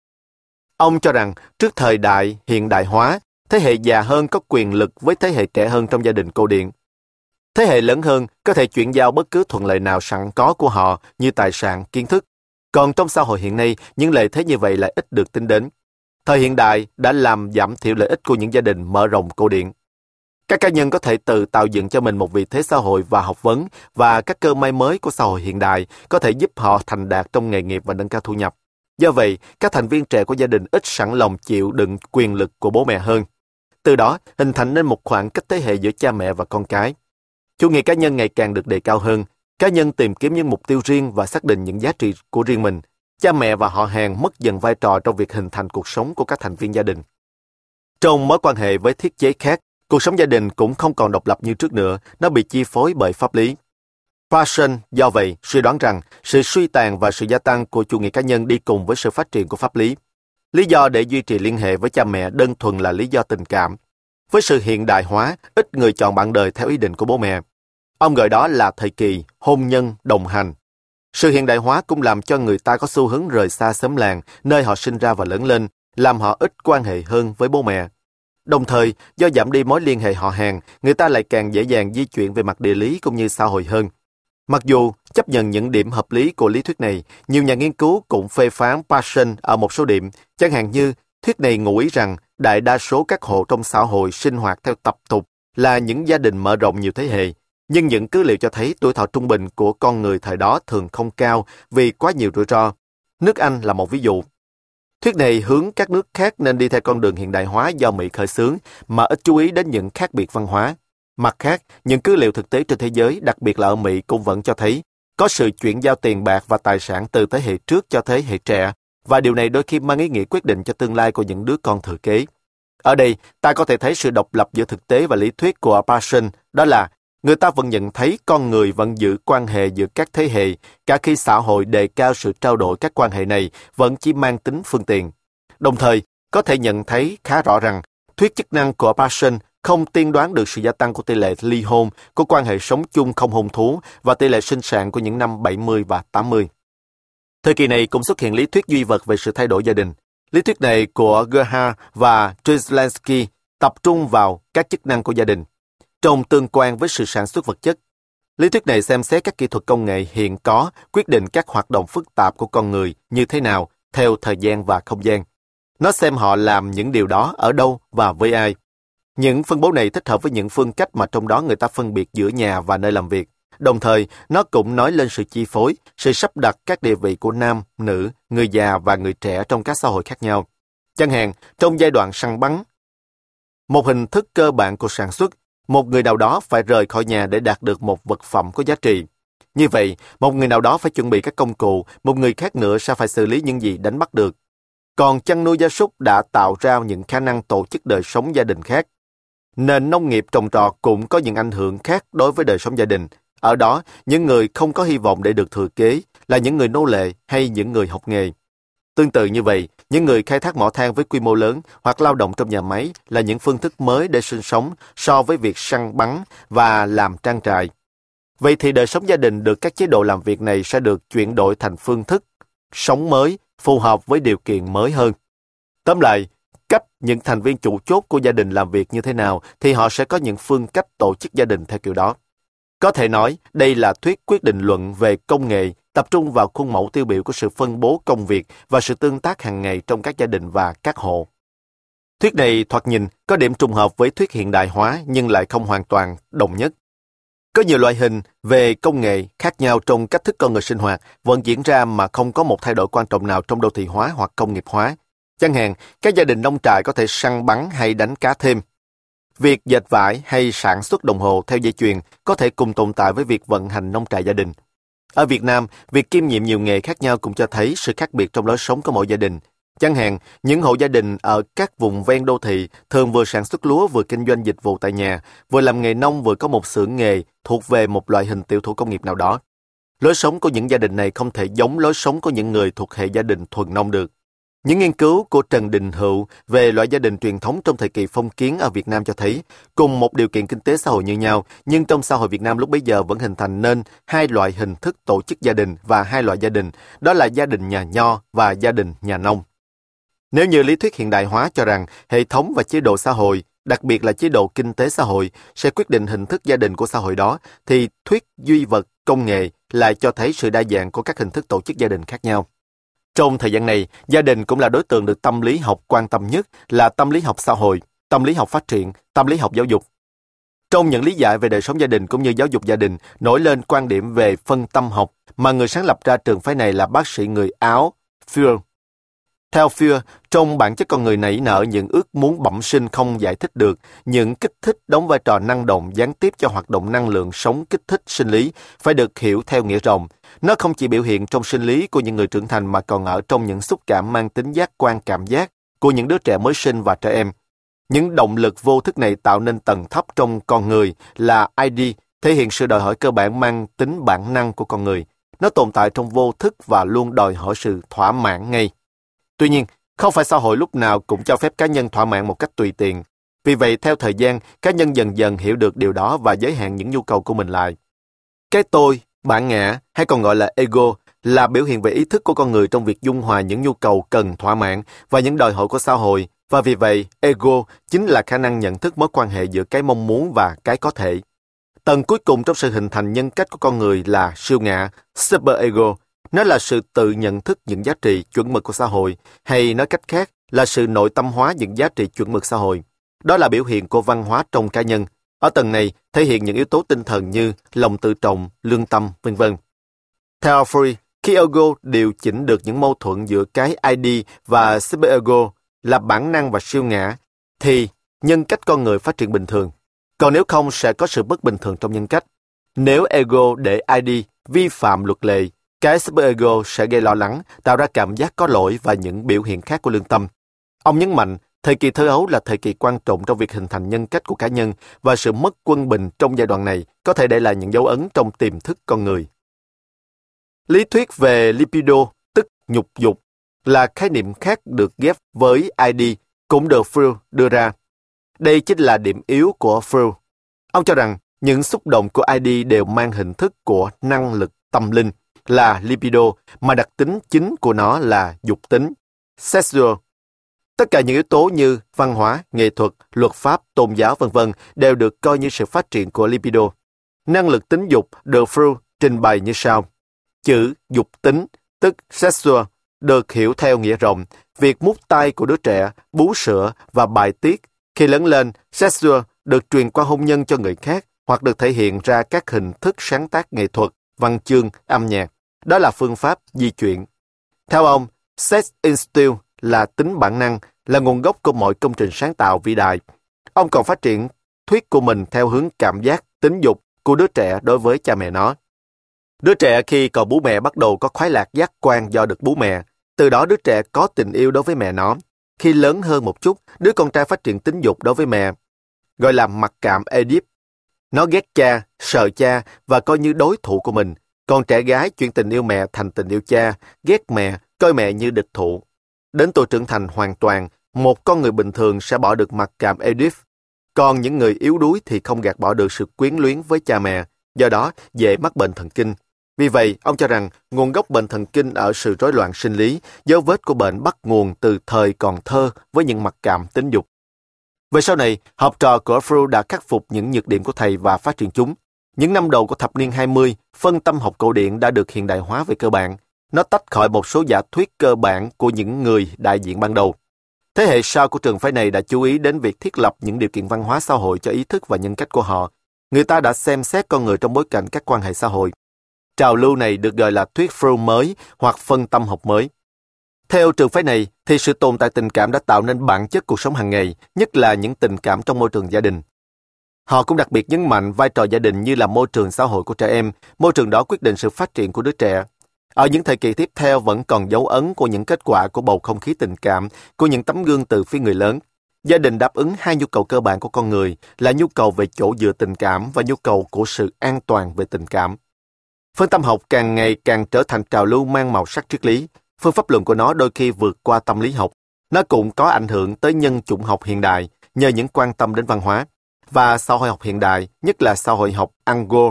Ông cho rằng trước thời đại hiện đại hóa, thế hệ già hơn có quyền lực với thế hệ trẻ hơn trong gia đình cổ điển. Thế hệ lớn hơn có thể chuyển giao bất cứ thuận lợi nào sẵn có của họ như tài sản, kiến thức. Còn trong xã hội hiện nay, những lợi thế như vậy lại ít được tính đến. Thời hiện đại đã làm giảm thiểu lợi ích của những gia đình mở rộng cổ điển. Các cá nhân có thể tự tạo dựng cho mình một vị thế xã hội và học vấn, và các cơ may mới của xã hội hiện đại có thể giúp họ thành đạt trong nghề nghiệp và nâng cao thu nhập. Do vậy, các thành viên trẻ của gia đình ít sẵn lòng chịu đựng quyền lực của bố mẹ hơn. Từ đó, hình thành nên một khoảng cách thế hệ giữa cha mẹ và con cái. Chủ nghĩa cá nhân ngày càng được đề cao hơn. Cá nhân tìm kiếm những mục tiêu riêng và xác định những giá trị của riêng mình. Cha mẹ và họ hàng mất dần vai trò trong việc hình thành cuộc sống của các thành viên gia đình. Trong mối quan hệ với thiết chế khác, cuộc sống gia đình cũng không còn độc lập như trước nữa, nó bị chi phối bởi pháp lý. Parson do vậy suy đoán rằng sự suy tàn và sự gia tăng của chủ nghĩa cá nhân đi cùng với sự phát triển của pháp lý. Lý do để duy trì liên hệ với cha mẹ đơn thuần là lý do tình cảm. Với sự hiện đại hóa, ít người chọn bạn đời theo ý định của bố mẹ. Ông gọi đó là thời kỳ hôn nhân đồng hành. Sự hiện đại hóa cũng làm cho người ta có xu hướng rời xa xóm làng, nơi họ sinh ra và lớn lên, làm họ ít quan hệ hơn với bố mẹ. Đồng thời, do giảm đi mối liên hệ họ hàng, người ta lại càng dễ dàng di chuyển về mặt địa lý cũng như xã hội hơn. Mặc dù chấp nhận những điểm hợp lý của lý thuyết này, nhiều nhà nghiên cứu cũng phê phán Parson ở một số điểm, chẳng hạn như thuyết này ngụ ý rằng đại đa số các hộ trong xã hội sinh hoạt theo tập tục là những gia đình mở rộng nhiều thế hệ, nhưng những cứ liệu cho thấy tuổi thọ trung bình của con người thời đó thường không cao vì quá nhiều rủi ro. Nước Anh là một ví dụ. Thuyết này hướng các nước khác nên đi theo con đường hiện đại hóa do Mỹ khởi xướng, mà ít chú ý đến những khác biệt văn hóa. Mặt khác, những cứ liệu thực tế trên thế giới, đặc biệt là ở Mỹ, cũng vẫn cho thấy có sự chuyển giao tiền bạc và tài sản từ thế hệ trước cho thế hệ trẻ, và điều này đôi khi mang ý nghĩa quyết định cho tương lai của những đứa con thừa kế. Ở đây, ta có thể thấy sự độc lập giữa thực tế và lý thuyết của Parson, đó là người ta vẫn nhận thấy con người vẫn giữ quan hệ giữa các thế hệ, cả khi xã hội đề cao sự trao đổi các quan hệ này vẫn chỉ mang tính phương tiện. Đồng thời, có thể nhận thấy khá rõ rằng thuyết chức năng của Parson không tiên đoán được sự gia tăng của tỷ lệ ly hôn, của quan hệ sống chung không hôn thú và tỷ lệ sinh sản của những năm 70 và 80. Thời kỳ này cũng xuất hiện lý thuyết duy vật về sự thay đổi gia đình. Lý thuyết này của Gerhard và Brzezinski tập trung vào các chức năng của gia đình, trong tương quan với sự sản xuất vật chất. Lý thuyết này xem xét các kỹ thuật công nghệ hiện có, quyết định các hoạt động phức tạp của con người như thế nào, theo thời gian và không gian. Nó xem họ làm những điều đó ở đâu và với ai. Những phân bố này thích hợp với những phương cách mà trong đó người ta phân biệt giữa nhà và nơi làm việc. Đồng thời, nó cũng nói lên sự chi phối, sự sắp đặt các địa vị của nam, nữ, người già và người trẻ trong các xã hội khác nhau. Chẳng hạn, trong giai đoạn săn bắn, một hình thức cơ bản của sản xuất, một người nào đó phải rời khỏi nhà để đạt được một vật phẩm có giá trị. Như vậy, một người nào đó phải chuẩn bị các công cụ, một người khác nữa sẽ phải xử lý những gì đánh bắt được. Còn chăn nuôi gia súc đã tạo ra những khả năng tổ chức đời sống gia đình khác. Nền nông nghiệp trồng trọt cũng có những ảnh hưởng khác đối với đời sống gia đình. Ở đó, những người không có hy vọng để được thừa kế là những người nô lệ hay những người học nghề. Tương tự như vậy, những người khai thác mỏ than với quy mô lớn hoặc lao động trong nhà máy là những phương thức mới để sinh sống so với việc săn bắn và làm trang trại. Vậy thì đời sống gia đình được các chế độ làm việc này sẽ được chuyển đổi thành phương thức sống mới, phù hợp với điều kiện mới hơn. Tóm lại, cách những thành viên chủ chốt của gia đình làm việc như thế nào thì họ sẽ có những phương cách tổ chức gia đình theo kiểu đó. Có thể nói, đây là thuyết quyết định luận về công nghệ, tập trung vào khuôn mẫu tiêu biểu của sự phân bố công việc và sự tương tác hàng ngày trong các gia đình và các hộ. Thuyết này thoạt nhìn có điểm trùng hợp với thuyết hiện đại hóa nhưng lại không hoàn toàn đồng nhất. Có nhiều loại hình về công nghệ khác nhau trong cách thức con người sinh hoạt vẫn diễn ra mà không có một thay đổi quan trọng nào trong đô thị hóa hoặc công nghiệp hóa. Chẳng hạn, các gia đình nông trại có thể săn bắn hay đánh cá thêm. Việc dệt vải hay sản xuất đồng hồ theo dây chuyền có thể cùng tồn tại với việc vận hành nông trại gia đình. Ở Việt Nam, việc kiêm nhiệm nhiều nghề khác nhau cũng cho thấy sự khác biệt trong lối sống của mỗi gia đình. Chẳng hạn, những hộ gia đình ở các vùng ven đô thị thường vừa sản xuất lúa vừa kinh doanh dịch vụ tại nhà, vừa làm nghề nông vừa có một xưởng nghề thuộc về một loại hình tiểu thủ công nghiệp nào đó. Lối sống của những gia đình này không thể giống lối sống của những người thuộc hệ gia đình thuần nông được. Những nghiên cứu của Trần Đình Hữu về loại gia đình truyền thống trong thời kỳ phong kiến ở Việt Nam cho thấy, cùng một điều kiện kinh tế xã hội như nhau, nhưng trong xã hội Việt Nam lúc bấy giờ vẫn hình thành nên hai loại hình thức tổ chức gia đình và hai loại gia đình, đó là gia đình nhà nho và gia đình nhà nông. Nếu như lý thuyết hiện đại hóa cho rằng hệ thống và chế độ xã hội, đặc biệt là chế độ kinh tế xã hội, sẽ quyết định hình thức gia đình của xã hội đó, thì thuyết duy vật công nghệ lại cho thấy sự đa dạng của các hình thức tổ chức gia đình khác nhau. Trong thời gian này, gia đình cũng là đối tượng được tâm lý học quan tâm nhất là tâm lý học xã hội, tâm lý học phát triển, tâm lý học giáo dục. Trong những lý giải về đời sống gia đình cũng như giáo dục gia đình, nổi lên quan điểm về phân tâm học mà người sáng lập ra trường phái này là bác sĩ người Áo, Fuhr. Theo Fuhr, trong bản chất con người nảy nở những ước muốn bẩm sinh không giải thích được, những kích thích đóng vai trò năng động gián tiếp cho hoạt động năng lượng sống kích thích sinh lý, phải được hiểu theo nghĩa rộng. Nó không chỉ biểu hiện trong sinh lý của những người trưởng thành mà còn ở trong những xúc cảm mang tính giác quan cảm giác của những đứa trẻ mới sinh và trẻ em. Những động lực vô thức này tạo nên tầng thấp trong con người là ID, thể hiện sự đòi hỏi cơ bản mang tính bản năng của con người. Nó tồn tại trong vô thức và luôn đòi hỏi sự thỏa mãn ngay. Tuy nhiên, không phải xã hội lúc nào cũng cho phép cá nhân thỏa mãn một cách tùy tiện. Vì vậy, theo thời gian, cá nhân dần dần hiểu được điều đó và giới hạn những nhu cầu của mình lại. Cái tôi, bản ngã, hay còn gọi là ego, là biểu hiện về ý thức của con người trong việc dung hòa những nhu cầu cần thỏa mãn và những đòi hỏi của xã hội, và vì vậy, ego chính là khả năng nhận thức mối quan hệ giữa cái mong muốn và cái có thể. Tầng cuối cùng trong sự hình thành nhân cách của con người là siêu ngã, superego. Nó là sự tự nhận thức những giá trị chuẩn mực của xã hội, hay nói cách khác là sự nội tâm hóa những giá trị chuẩn mực xã hội. Đó là biểu hiện của văn hóa trong cá nhân. Ở tầng này, thể hiện những yếu tố tinh thần như lòng tự trọng, lương tâm, v.v. Theo Freud, khi ego điều chỉnh được những mâu thuẫn giữa cái ID và superego là bản năng và siêu ngã, thì nhân cách con người phát triển bình thường. Còn nếu không, sẽ có sự bất bình thường trong nhân cách. Nếu ego để ID vi phạm luật lệ, cái superego sẽ gây lo lắng, tạo ra cảm giác có lỗi và những biểu hiện khác của lương tâm. Ông nhấn mạnh, thời kỳ thơ ấu là thời kỳ quan trọng trong việc hình thành nhân cách của cá nhân, và sự mất quân bình trong giai đoạn này có thể để lại những dấu ấn trong tiềm thức con người. Lý thuyết về libido, tức nhục dục, là khái niệm khác được ghép với ID, cũng được Freud đưa ra. Đây chính là điểm yếu của Freud. Ông cho rằng những xúc động của ID đều mang hình thức của năng lực tâm linh, là libido, mà đặc tính chính của nó là dục tính, sexual. Tất cả những yếu tố như văn hóa, nghệ thuật, luật pháp, tôn giáo v.v. đều được coi như sự phát triển của libido. Năng lực tính dục được Freud trình bày như sau. Chữ dục tính, tức sexual, được hiểu theo nghĩa rộng, việc mút tay của đứa trẻ, bú sữa và bài tiết. Khi lớn lên, sexual được truyền qua hôn nhân cho người khác hoặc được thể hiện ra các hình thức sáng tác nghệ thuật, văn chương, âm nhạc. Đó là phương pháp di chuyển. Theo ông, sex instinct là tính bản năng, là nguồn gốc của mọi công trình sáng tạo vĩ đại. Ông còn phát triển thuyết của mình theo hướng cảm giác, tính dục của đứa trẻ đối với cha mẹ nó. Đứa trẻ khi còn bú mẹ bắt đầu có khoái lạc giác quan do được bú mẹ. Từ đó đứa trẻ có tình yêu đối với mẹ nó. Khi lớn hơn một chút, đứa con trai phát triển tính dục đối với mẹ, gọi là mặc cảm Oedip. Nó ghét cha, sợ cha và coi như đối thủ của mình. Còn trẻ gái chuyển tình yêu mẹ thành tình yêu cha, ghét mẹ, coi mẹ như địch thủ. Đến tuổi trưởng thành hoàn toàn, một con người bình thường sẽ bỏ được mặc cảm Oedip. Còn những người yếu đuối thì không gạt bỏ được sự quyến luyến với cha mẹ, do đó dễ mắc bệnh thần kinh. Vì vậy, ông cho rằng nguồn gốc bệnh thần kinh ở sự rối loạn sinh lý, dấu vết của bệnh bắt nguồn từ thời còn thơ với những mặc cảm tính dục. Về sau này, học trò của Freud đã khắc phục những nhược điểm của thầy và phát triển chúng. Những năm đầu của thập niên 20, phân tâm học cổ điển đã được hiện đại hóa về cơ bản. Nó tách khỏi một số giả thuyết cơ bản của những người đại diện ban đầu. Thế hệ sau của trường phái này đã chú ý đến việc thiết lập những điều kiện văn hóa xã hội cho ý thức và nhân cách của họ. Người ta đã xem xét con người trong bối cảnh các quan hệ xã hội. Trào lưu này được gọi là thuyết Freud mới hoặc phân tâm học mới. Theo trường phái này, thì sự tồn tại tình cảm đã tạo nên bản chất cuộc sống hàng ngày, nhất là những tình cảm trong môi trường gia đình. Họ cũng đặc biệt nhấn mạnh vai trò gia đình như là môi trường xã hội của trẻ em, môi trường đó quyết định sự phát triển của đứa trẻ. Ở những thời kỳ tiếp theo vẫn còn dấu ấn của những kết quả của bầu không khí tình cảm, của những tấm gương từ phía người lớn. Gia đình đáp ứng hai nhu cầu cơ bản của con người là nhu cầu về chỗ dựa tình cảm và nhu cầu của sự an toàn về tình cảm. Phân tâm học càng ngày càng trở thành trào lưu mang màu sắc triết lý. Phương pháp luận của nó đôi khi vượt qua tâm lý học. Nó cũng có ảnh hưởng tới nhân chủng học hiện đại nhờ những quan tâm đến văn hóa. Và xã hội học hiện đại, nhất là xã hội học Anglo,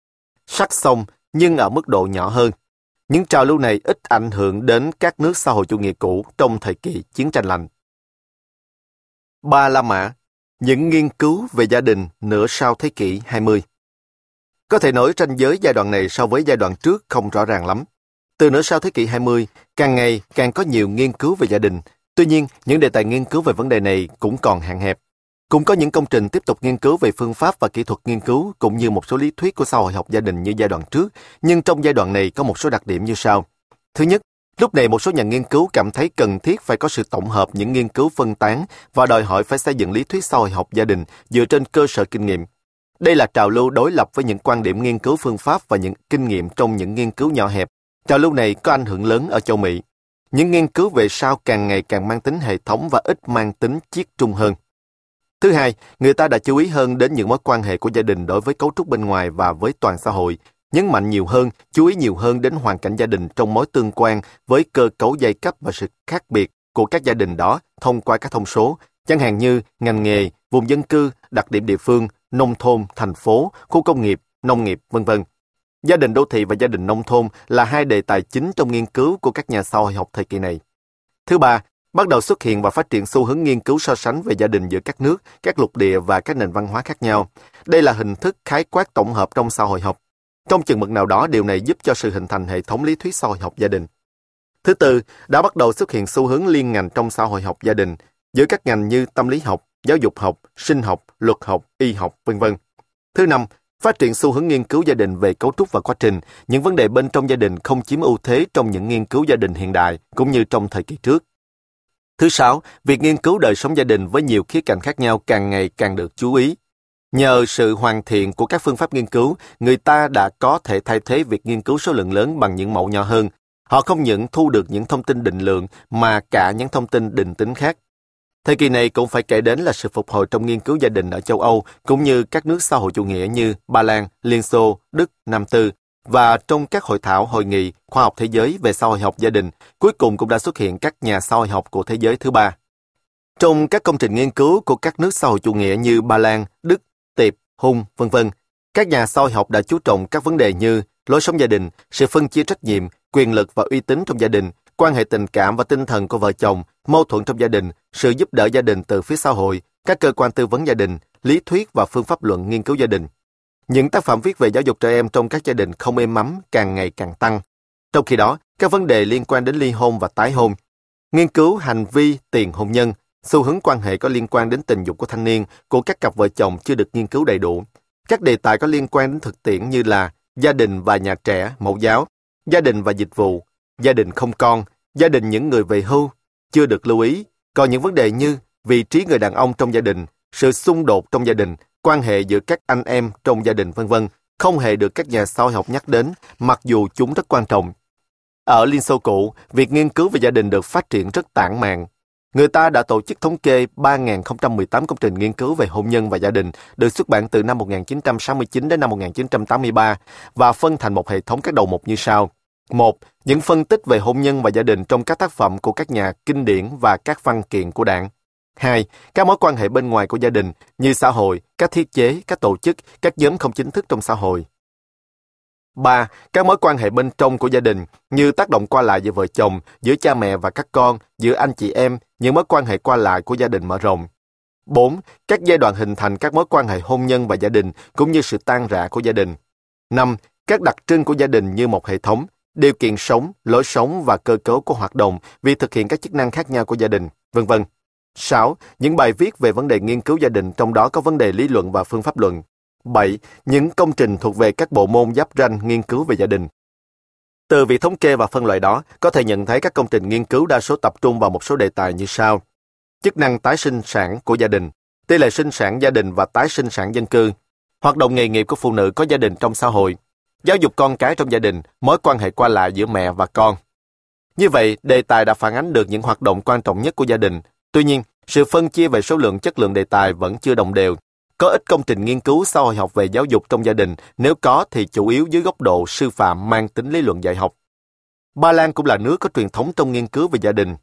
sắc song nhưng ở mức độ nhỏ hơn. Những trào lưu này ít ảnh hưởng đến các nước xã hội chủ nghĩa cũ trong thời kỳ chiến tranh lạnh. Ba La Mã, những nghiên cứu về gia đình nửa sau thế kỷ 20. Có thể nói ranh giới giai đoạn này so với giai đoạn trước không rõ ràng lắm. Từ nửa sau thế kỷ 20, càng ngày càng có nhiều nghiên cứu về gia đình. Tuy nhiên, những đề tài nghiên cứu về vấn đề này cũng còn hạn hẹp. Cũng có những công trình tiếp tục nghiên cứu về phương pháp và kỹ thuật nghiên cứu cũng như một số lý thuyết của xã hội học gia đình như giai đoạn trước, nhưng trong giai đoạn này có một số đặc điểm như sau. Thứ nhất, lúc này một số nhà nghiên cứu cảm thấy cần thiết phải có sự tổng hợp những nghiên cứu phân tán và đòi hỏi phải xây dựng lý thuyết xã hội học gia đình dựa trên cơ sở kinh nghiệm. Đây là trào lưu đối lập với những quan điểm nghiên cứu phương pháp và những kinh nghiệm trong những nghiên cứu nhỏ hẹp. Trào lưu này có ảnh hưởng lớn ở châu Mỹ. Những nghiên cứu về sau càng ngày càng mang tính hệ thống và ít mang tính chiết trung hơn. Thứ hai, người ta đã chú ý hơn đến những mối quan hệ của gia đình đối với cấu trúc bên ngoài và với toàn xã hội, nhấn mạnh nhiều hơn, chú ý nhiều hơn đến hoàn cảnh gia đình trong mối tương quan với cơ cấu giai cấp và sự khác biệt của các gia đình đó thông qua các thông số, chẳng hạn như ngành nghề, vùng dân cư, đặc điểm địa phương, nông thôn, thành phố, khu công nghiệp, nông nghiệp, vân vân. Gia đình đô thị và gia đình nông thôn là hai đề tài chính trong nghiên cứu của các nhà xã hội học thời kỳ này. Thứ ba, bắt đầu xuất hiện và phát triển xu hướng nghiên cứu so sánh về gia đình giữa các nước, các lục địa và các nền văn hóa khác nhau. Đây là hình thức khái quát tổng hợp trong xã hội học. Trong chừng mực nào đó, điều này giúp cho sự hình thành hệ thống lý thuyết xã hội học gia đình. Thứ tư, đã bắt đầu xuất hiện xu hướng liên ngành trong xã hội học gia đình, giữa các ngành như tâm lý học, giáo dục học, sinh học, luật học, y học, vân vân. Thứ năm, phát triển xu hướng nghiên cứu gia đình về cấu trúc và quá trình, những vấn đề bên trong gia đình không chiếm ưu thế trong những nghiên cứu gia đình hiện đại, cũng như trong thời kỳ trước. Thứ sáu, việc nghiên cứu đời sống gia đình với nhiều khía cạnh khác nhau càng ngày càng được chú ý. Nhờ sự hoàn thiện của các phương pháp nghiên cứu, người ta đã có thể thay thế việc nghiên cứu số lượng lớn bằng những mẫu nhỏ hơn. Họ không những thu được những thông tin định lượng mà cả những thông tin định tính khác. Thời kỳ này cũng phải kể đến là sự phục hồi trong nghiên cứu gia đình ở châu Âu, cũng như các nước xã hội chủ nghĩa như Ba Lan, Liên Xô, Đức, Nam Tư, và trong các hội thảo, hội nghị, khoa học thế giới về xã hội học gia đình, cuối cùng cũng đã xuất hiện các nhà xã hội học của thế giới thứ ba. Trong các công trình nghiên cứu của các nước xã hội chủ nghĩa như Ba Lan, Đức, Tiệp, Hung, vân vân, các nhà xã hội học đã chú trọng các vấn đề như lối sống gia đình, sự phân chia trách nhiệm, quyền lực và uy tín trong gia đình, quan hệ tình cảm và tinh thần của vợ chồng, mâu thuẫn trong gia đình, sự giúp đỡ gia đình từ phía xã hội, các cơ quan tư vấn gia đình, lý thuyết và phương pháp luận nghiên cứu gia đình. Những tác phẩm viết về giáo dục trẻ em trong các gia đình không êm ấm càng ngày càng tăng. Trong khi đó, các vấn đề liên quan đến ly hôn và tái hôn, nghiên cứu hành vi tiền hôn nhân, xu hướng quan hệ có liên quan đến tình dục của thanh niên, của các cặp vợ chồng chưa được nghiên cứu đầy đủ. Các đề tài có liên quan đến thực tiễn như là gia đình và nhà trẻ, mẫu giáo, gia đình và dịch vụ, gia đình không con, gia đình những người về hưu, chưa được lưu ý. Còn những vấn đề như vị trí người đàn ông trong gia đình, sự xung đột trong gia đình, quan hệ giữa các anh em trong gia đình vân vân, không hề được các nhà xã hội học nhắc đến, mặc dù chúng rất quan trọng. Ở Liên Xô cũ, việc nghiên cứu về gia đình được phát triển rất tản mạn. Người ta đã tổ chức thống kê 3.018 công trình nghiên cứu về hôn nhân và gia đình được xuất bản từ năm 1969 đến năm 1983 và phân thành một hệ thống các đầu mục như sau. 1. Những phân tích về hôn nhân và gia đình trong các tác phẩm của các nhà kinh điển và các văn kiện của Đảng. 2. Các mối quan hệ bên ngoài của gia đình như xã hội, các thiết chế, các tổ chức, các nhóm không chính thức trong xã hội. 3. Các mối quan hệ bên trong của gia đình như tác động qua lại giữa vợ chồng, giữa cha mẹ và các con, giữa anh chị em, những mối quan hệ qua lại của gia đình mở rộng. 4. Các giai đoạn hình thành các mối quan hệ hôn nhân và gia đình cũng như sự tan rã của gia đình. 5. Các đặc trưng của gia đình như một hệ thống, điều kiện sống, lối sống và cơ cấu của hoạt động vì thực hiện các chức năng khác nhau của gia đình, vân vân. 6. Những bài viết về vấn đề nghiên cứu gia đình, trong đó có vấn đề lý luận và phương pháp luận. 7. Những công trình thuộc về các bộ môn giáp ranh nghiên cứu về gia đình. Từ việc thống kê và phân loại đó, có thể nhận thấy các công trình nghiên cứu đa số tập trung vào một số đề tài như sau. Chức năng tái sinh sản của gia đình, tỷ lệ sinh sản gia đình và tái sinh sản dân cư, hoạt động nghề nghiệp của phụ nữ có gia đình trong xã hội, giáo dục con cái trong gia đình, mối quan hệ qua lại giữa mẹ và con. Như vậy, đề tài đã phản ánh được những hoạt động quan trọng nhất của gia đình. Tuy nhiên, sự phân chia về số lượng chất lượng đề tài vẫn chưa đồng đều. Có ít công trình nghiên cứu xã hội học về giáo dục trong gia đình, nếu có thì chủ yếu dưới góc độ sư phạm mang tính lý luận dạy học. Ba Lan cũng là nước có truyền thống trong nghiên cứu về gia đình.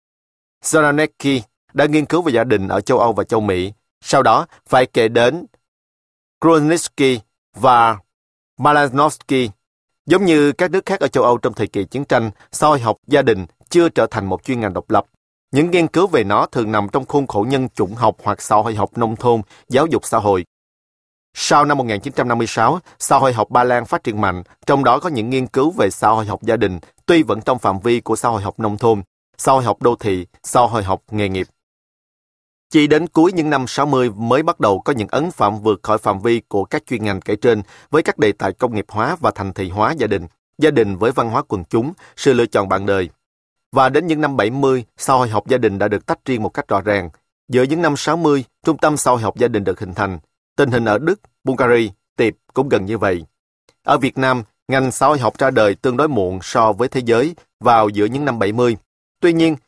Zoranecki đã nghiên cứu về gia đình ở châu Âu và châu Mỹ. Sau đó, phải kể đến Krusnitsky và Malinowski. Giống như các nước khác ở châu Âu trong thời kỳ chiến tranh, xã hội học gia đình chưa trở thành một chuyên ngành độc lập. Những nghiên cứu về nó thường nằm trong khuôn khổ nhân chủng học hoặc xã hội học nông thôn, giáo dục xã hội. Sau năm 1956, xã hội học Ba Lan phát triển mạnh, trong đó có những nghiên cứu về xã hội học gia đình, tuy vẫn trong phạm vi của xã hội học nông thôn, xã hội học đô thị, xã hội học nghề nghiệp. Chỉ đến cuối những năm 60 mới bắt đầu có những ấn phạm vượt khỏi phạm vi của các chuyên ngành kể trên với các đề tài công nghiệp hóa và thành thị hóa gia đình với văn hóa quần chúng, sự lựa chọn bạn đời. Và đến những năm 70, xã hội học gia đình đã được tách riêng một cách rõ ràng. Giữa những năm 60, trung tâm xã hội học gia đình được hình thành. Tình hình ở Đức, Bulgaria, Tiệp cũng gần như vậy. Ở Việt Nam, ngành xã hội học ra đời tương đối muộn so với thế giới vào giữa những năm 70. Tuy nhiên,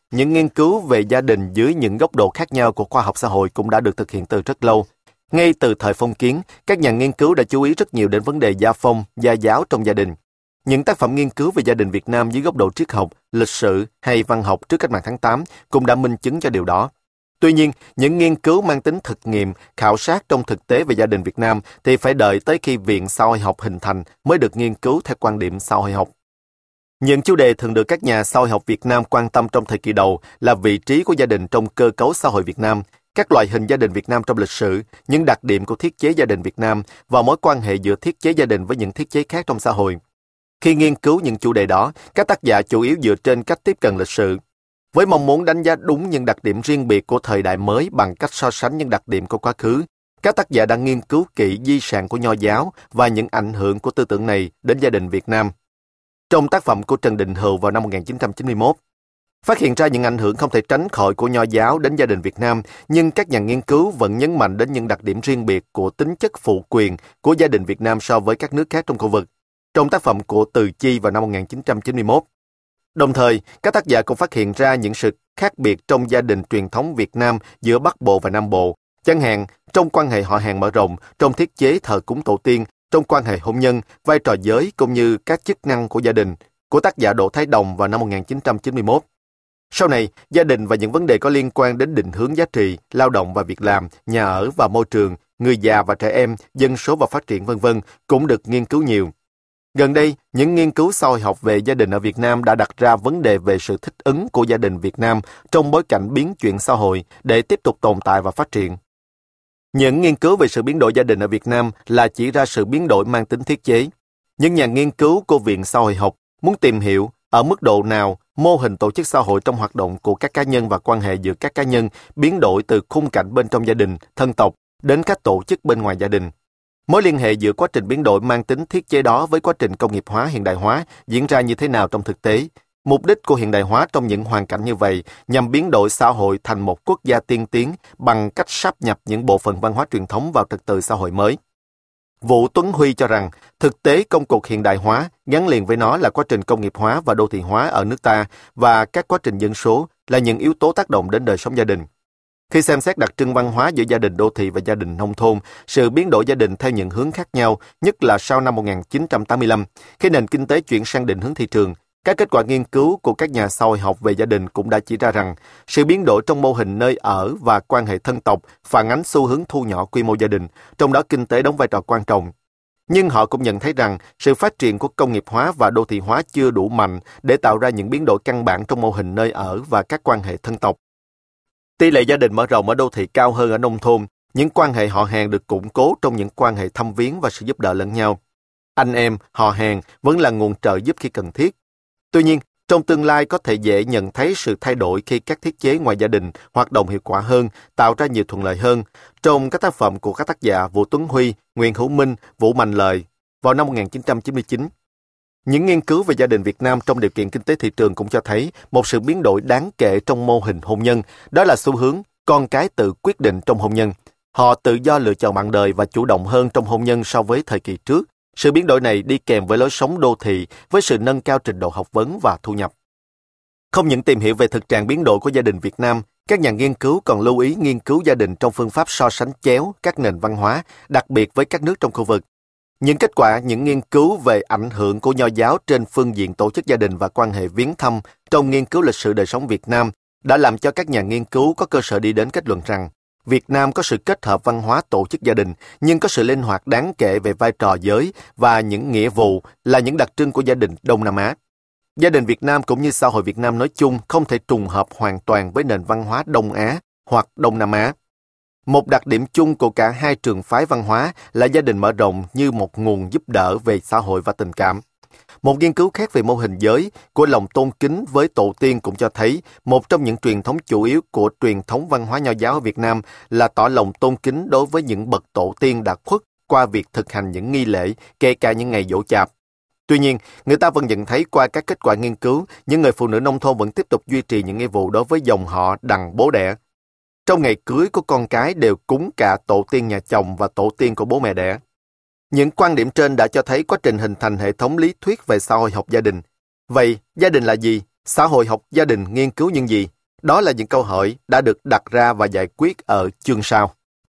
những nghiên cứu về gia đình dưới những góc độ khác nhau của khoa học xã hội cũng đã được thực hiện từ rất lâu. Ngay từ thời phong kiến, các nhà nghiên cứu đã chú ý rất nhiều đến vấn đề gia phong, gia giáo trong gia đình. Những tác phẩm nghiên cứu về gia đình Việt Nam dưới góc độ triết học, lịch sử hay văn học trước cách mạng tháng 8 cũng đã minh chứng cho điều đó. Tuy nhiên, những nghiên cứu mang tính thực nghiệm, khảo sát trong thực tế về gia đình Việt Nam thì phải đợi tới khi Viện Xã hội học hình thành mới được nghiên cứu theo quan điểm xã hội học. Những chủ đề thường được các nhà xã hội học Việt Nam quan tâm trong thời kỳ đầu là vị trí của gia đình trong cơ cấu xã hội Việt Nam, các loại hình gia đình Việt Nam trong lịch sử, những đặc điểm của thiết chế gia đình Việt Nam và mối quan hệ giữa thiết chế gia đình với những thiết chế khác trong xã hội. Khi nghiên cứu những chủ đề đó, các tác giả chủ yếu dựa trên cách tiếp cận lịch sử, với mong muốn đánh giá đúng những đặc điểm riêng biệt của thời đại mới bằng cách so sánh những đặc điểm của quá khứ. Các tác giả đã nghiên cứu kỹ di sản của Nho giáo và những ảnh hưởng của tư tưởng này đến gia đình Việt Nam. Trong tác phẩm của Trần Đình Hữu vào năm 1991, phát hiện ra những ảnh hưởng không thể tránh khỏi của Nho giáo đến gia đình Việt Nam, nhưng các nhà nghiên cứu vẫn nhấn mạnh đến những đặc điểm riêng biệt của tính chất phụ quyền của gia đình Việt Nam so với các nước khác trong khu vực. Trong tác phẩm của Từ Chi vào năm 1991. Đồng thời, các tác giả cũng phát hiện ra những sự khác biệt trong gia đình truyền thống Việt Nam giữa Bắc Bộ và Nam Bộ, chẳng hạn trong quan hệ họ hàng mở rộng, trong thiết chế thờ cúng tổ tiên, trong quan hệ hôn nhân, vai trò giới cũng như các chức năng của gia đình, của tác giả Đỗ Thái Đồng vào năm 1991. Sau này, gia đình và những vấn đề có liên quan đến định hướng giá trị, lao động và việc làm, nhà ở và môi trường, người già và trẻ em, dân số và phát triển v.v. cũng được nghiên cứu nhiều. Gần đây, những nghiên cứu xã hội học về gia đình ở Việt Nam đã đặt ra vấn đề về sự thích ứng của gia đình Việt Nam trong bối cảnh biến chuyển xã hội để tiếp tục tồn tại và phát triển. Những nghiên cứu về sự biến đổi gia đình ở Việt Nam là chỉ ra sự biến đổi mang tính thiết chế. Những nhà nghiên cứu của Viện Xã hội học muốn tìm hiểu ở mức độ nào mô hình tổ chức xã hội trong hoạt động của các cá nhân và quan hệ giữa các cá nhân biến đổi từ khung cảnh bên trong gia đình, thân tộc đến các tổ chức bên ngoài gia đình. Mối liên hệ giữa quá trình biến đổi mang tính thiết chế đó với quá trình công nghiệp hóa hiện đại hóa diễn ra như thế nào trong thực tế? Mục đích của hiện đại hóa trong những hoàn cảnh như vậy nhằm biến đổi xã hội thành một quốc gia tiên tiến bằng cách sáp nhập những bộ phận văn hóa truyền thống vào trật tự xã hội mới. Vũ Tuấn Huy cho rằng thực tế công cuộc hiện đại hóa gắn liền với nó là quá trình công nghiệp hóa và đô thị hóa ở nước ta và các quá trình dân số là những yếu tố tác động đến đời sống gia đình. Khi xem xét đặc trưng văn hóa giữa gia đình đô thị và gia đình nông thôn, sự biến đổi gia đình theo những hướng khác nhau, nhất là sau năm 1985, khi nền kinh tế chuyển sang định hướng thị trường, các kết quả nghiên cứu của các nhà xã hội học về gia đình cũng đã chỉ ra rằng sự biến đổi trong mô hình nơi ở và quan hệ thân tộc phản ánh xu hướng thu nhỏ quy mô gia đình, trong đó kinh tế đóng vai trò quan trọng. Nhưng họ cũng nhận thấy rằng sự phát triển của công nghiệp hóa và đô thị hóa chưa đủ mạnh để tạo ra những biến đổi căn bản trong mô hình nơi ở và các quan hệ thân tộc. Tỷ lệ gia đình mở rộng ở đô thị cao hơn ở nông thôn, những quan hệ họ hàng được củng cố trong những quan hệ thăm viếng và sự giúp đỡ lẫn nhau. Anh em, họ hàng vẫn là nguồn trợ giúp khi cần thiết. Tuy nhiên, trong tương lai có thể dễ nhận thấy sự thay đổi khi các thiết chế ngoài gia đình hoạt động hiệu quả hơn, tạo ra nhiều thuận lợi hơn. Trong các tác phẩm của các tác giả Vũ Tuấn Huy, Nguyễn Hữu Minh, Vũ Mạnh Lợi vào năm 1999, những nghiên cứu về gia đình Việt Nam trong điều kiện kinh tế thị trường cũng cho thấy một sự biến đổi đáng kể trong mô hình hôn nhân, đó là xu hướng con cái tự quyết định trong hôn nhân. Họ tự do lựa chọn bạn đời và chủ động hơn trong hôn nhân so với thời kỳ trước. Sự biến đổi này đi kèm với lối sống đô thị, với sự nâng cao trình độ học vấn và thu nhập. Không những tìm hiểu về thực trạng biến đổi của gia đình Việt Nam, các nhà nghiên cứu còn lưu ý nghiên cứu gia đình trong phương pháp so sánh chéo các nền văn hóa, đặc biệt với các nước trong khu vực. Những kết quả những nghiên cứu về ảnh hưởng của Nho giáo trên phương diện tổ chức gia đình và quan hệ viếng thăm trong nghiên cứu lịch sử đời sống Việt Nam đã làm cho các nhà nghiên cứu có cơ sở đi đến kết luận rằng Việt Nam có sự kết hợp văn hóa tổ chức gia đình, nhưng có sự linh hoạt đáng kể về vai trò giới và những nghĩa vụ là những đặc trưng của gia đình Đông Nam Á. Gia đình Việt Nam cũng như xã hội Việt Nam nói chung không thể trùng hợp hoàn toàn với nền văn hóa Đông Á hoặc Đông Nam Á. Một đặc điểm chung của cả hai trường phái văn hóa là gia đình mở rộng như một nguồn giúp đỡ về xã hội và tình cảm. Một nghiên cứu khác về mô hình giới của lòng tôn kính với tổ tiên cũng cho thấy một trong những truyền thống chủ yếu của truyền thống văn hóa Nho giáo ở Việt Nam là tỏ lòng tôn kính đối với những bậc tổ tiên đã khuất qua việc thực hành những nghi lễ, kể cả những ngày giỗ chạp. Tuy nhiên, người ta vẫn nhận thấy qua các kết quả nghiên cứu, những người phụ nữ nông thôn vẫn tiếp tục duy trì những nghĩa vụ đối với dòng họ đằng bố đẻ. Trong ngày cưới của con cái đều cúng cả tổ tiên nhà chồng và tổ tiên của bố mẹ đẻ. Những quan điểm trên đã cho thấy quá trình hình thành hệ thống lý thuyết về xã hội học gia đình. Vậy, gia đình là gì? Xã hội học gia đình nghiên cứu những gì? Đó là những câu hỏi đã được đặt ra và giải quyết ở chương sau.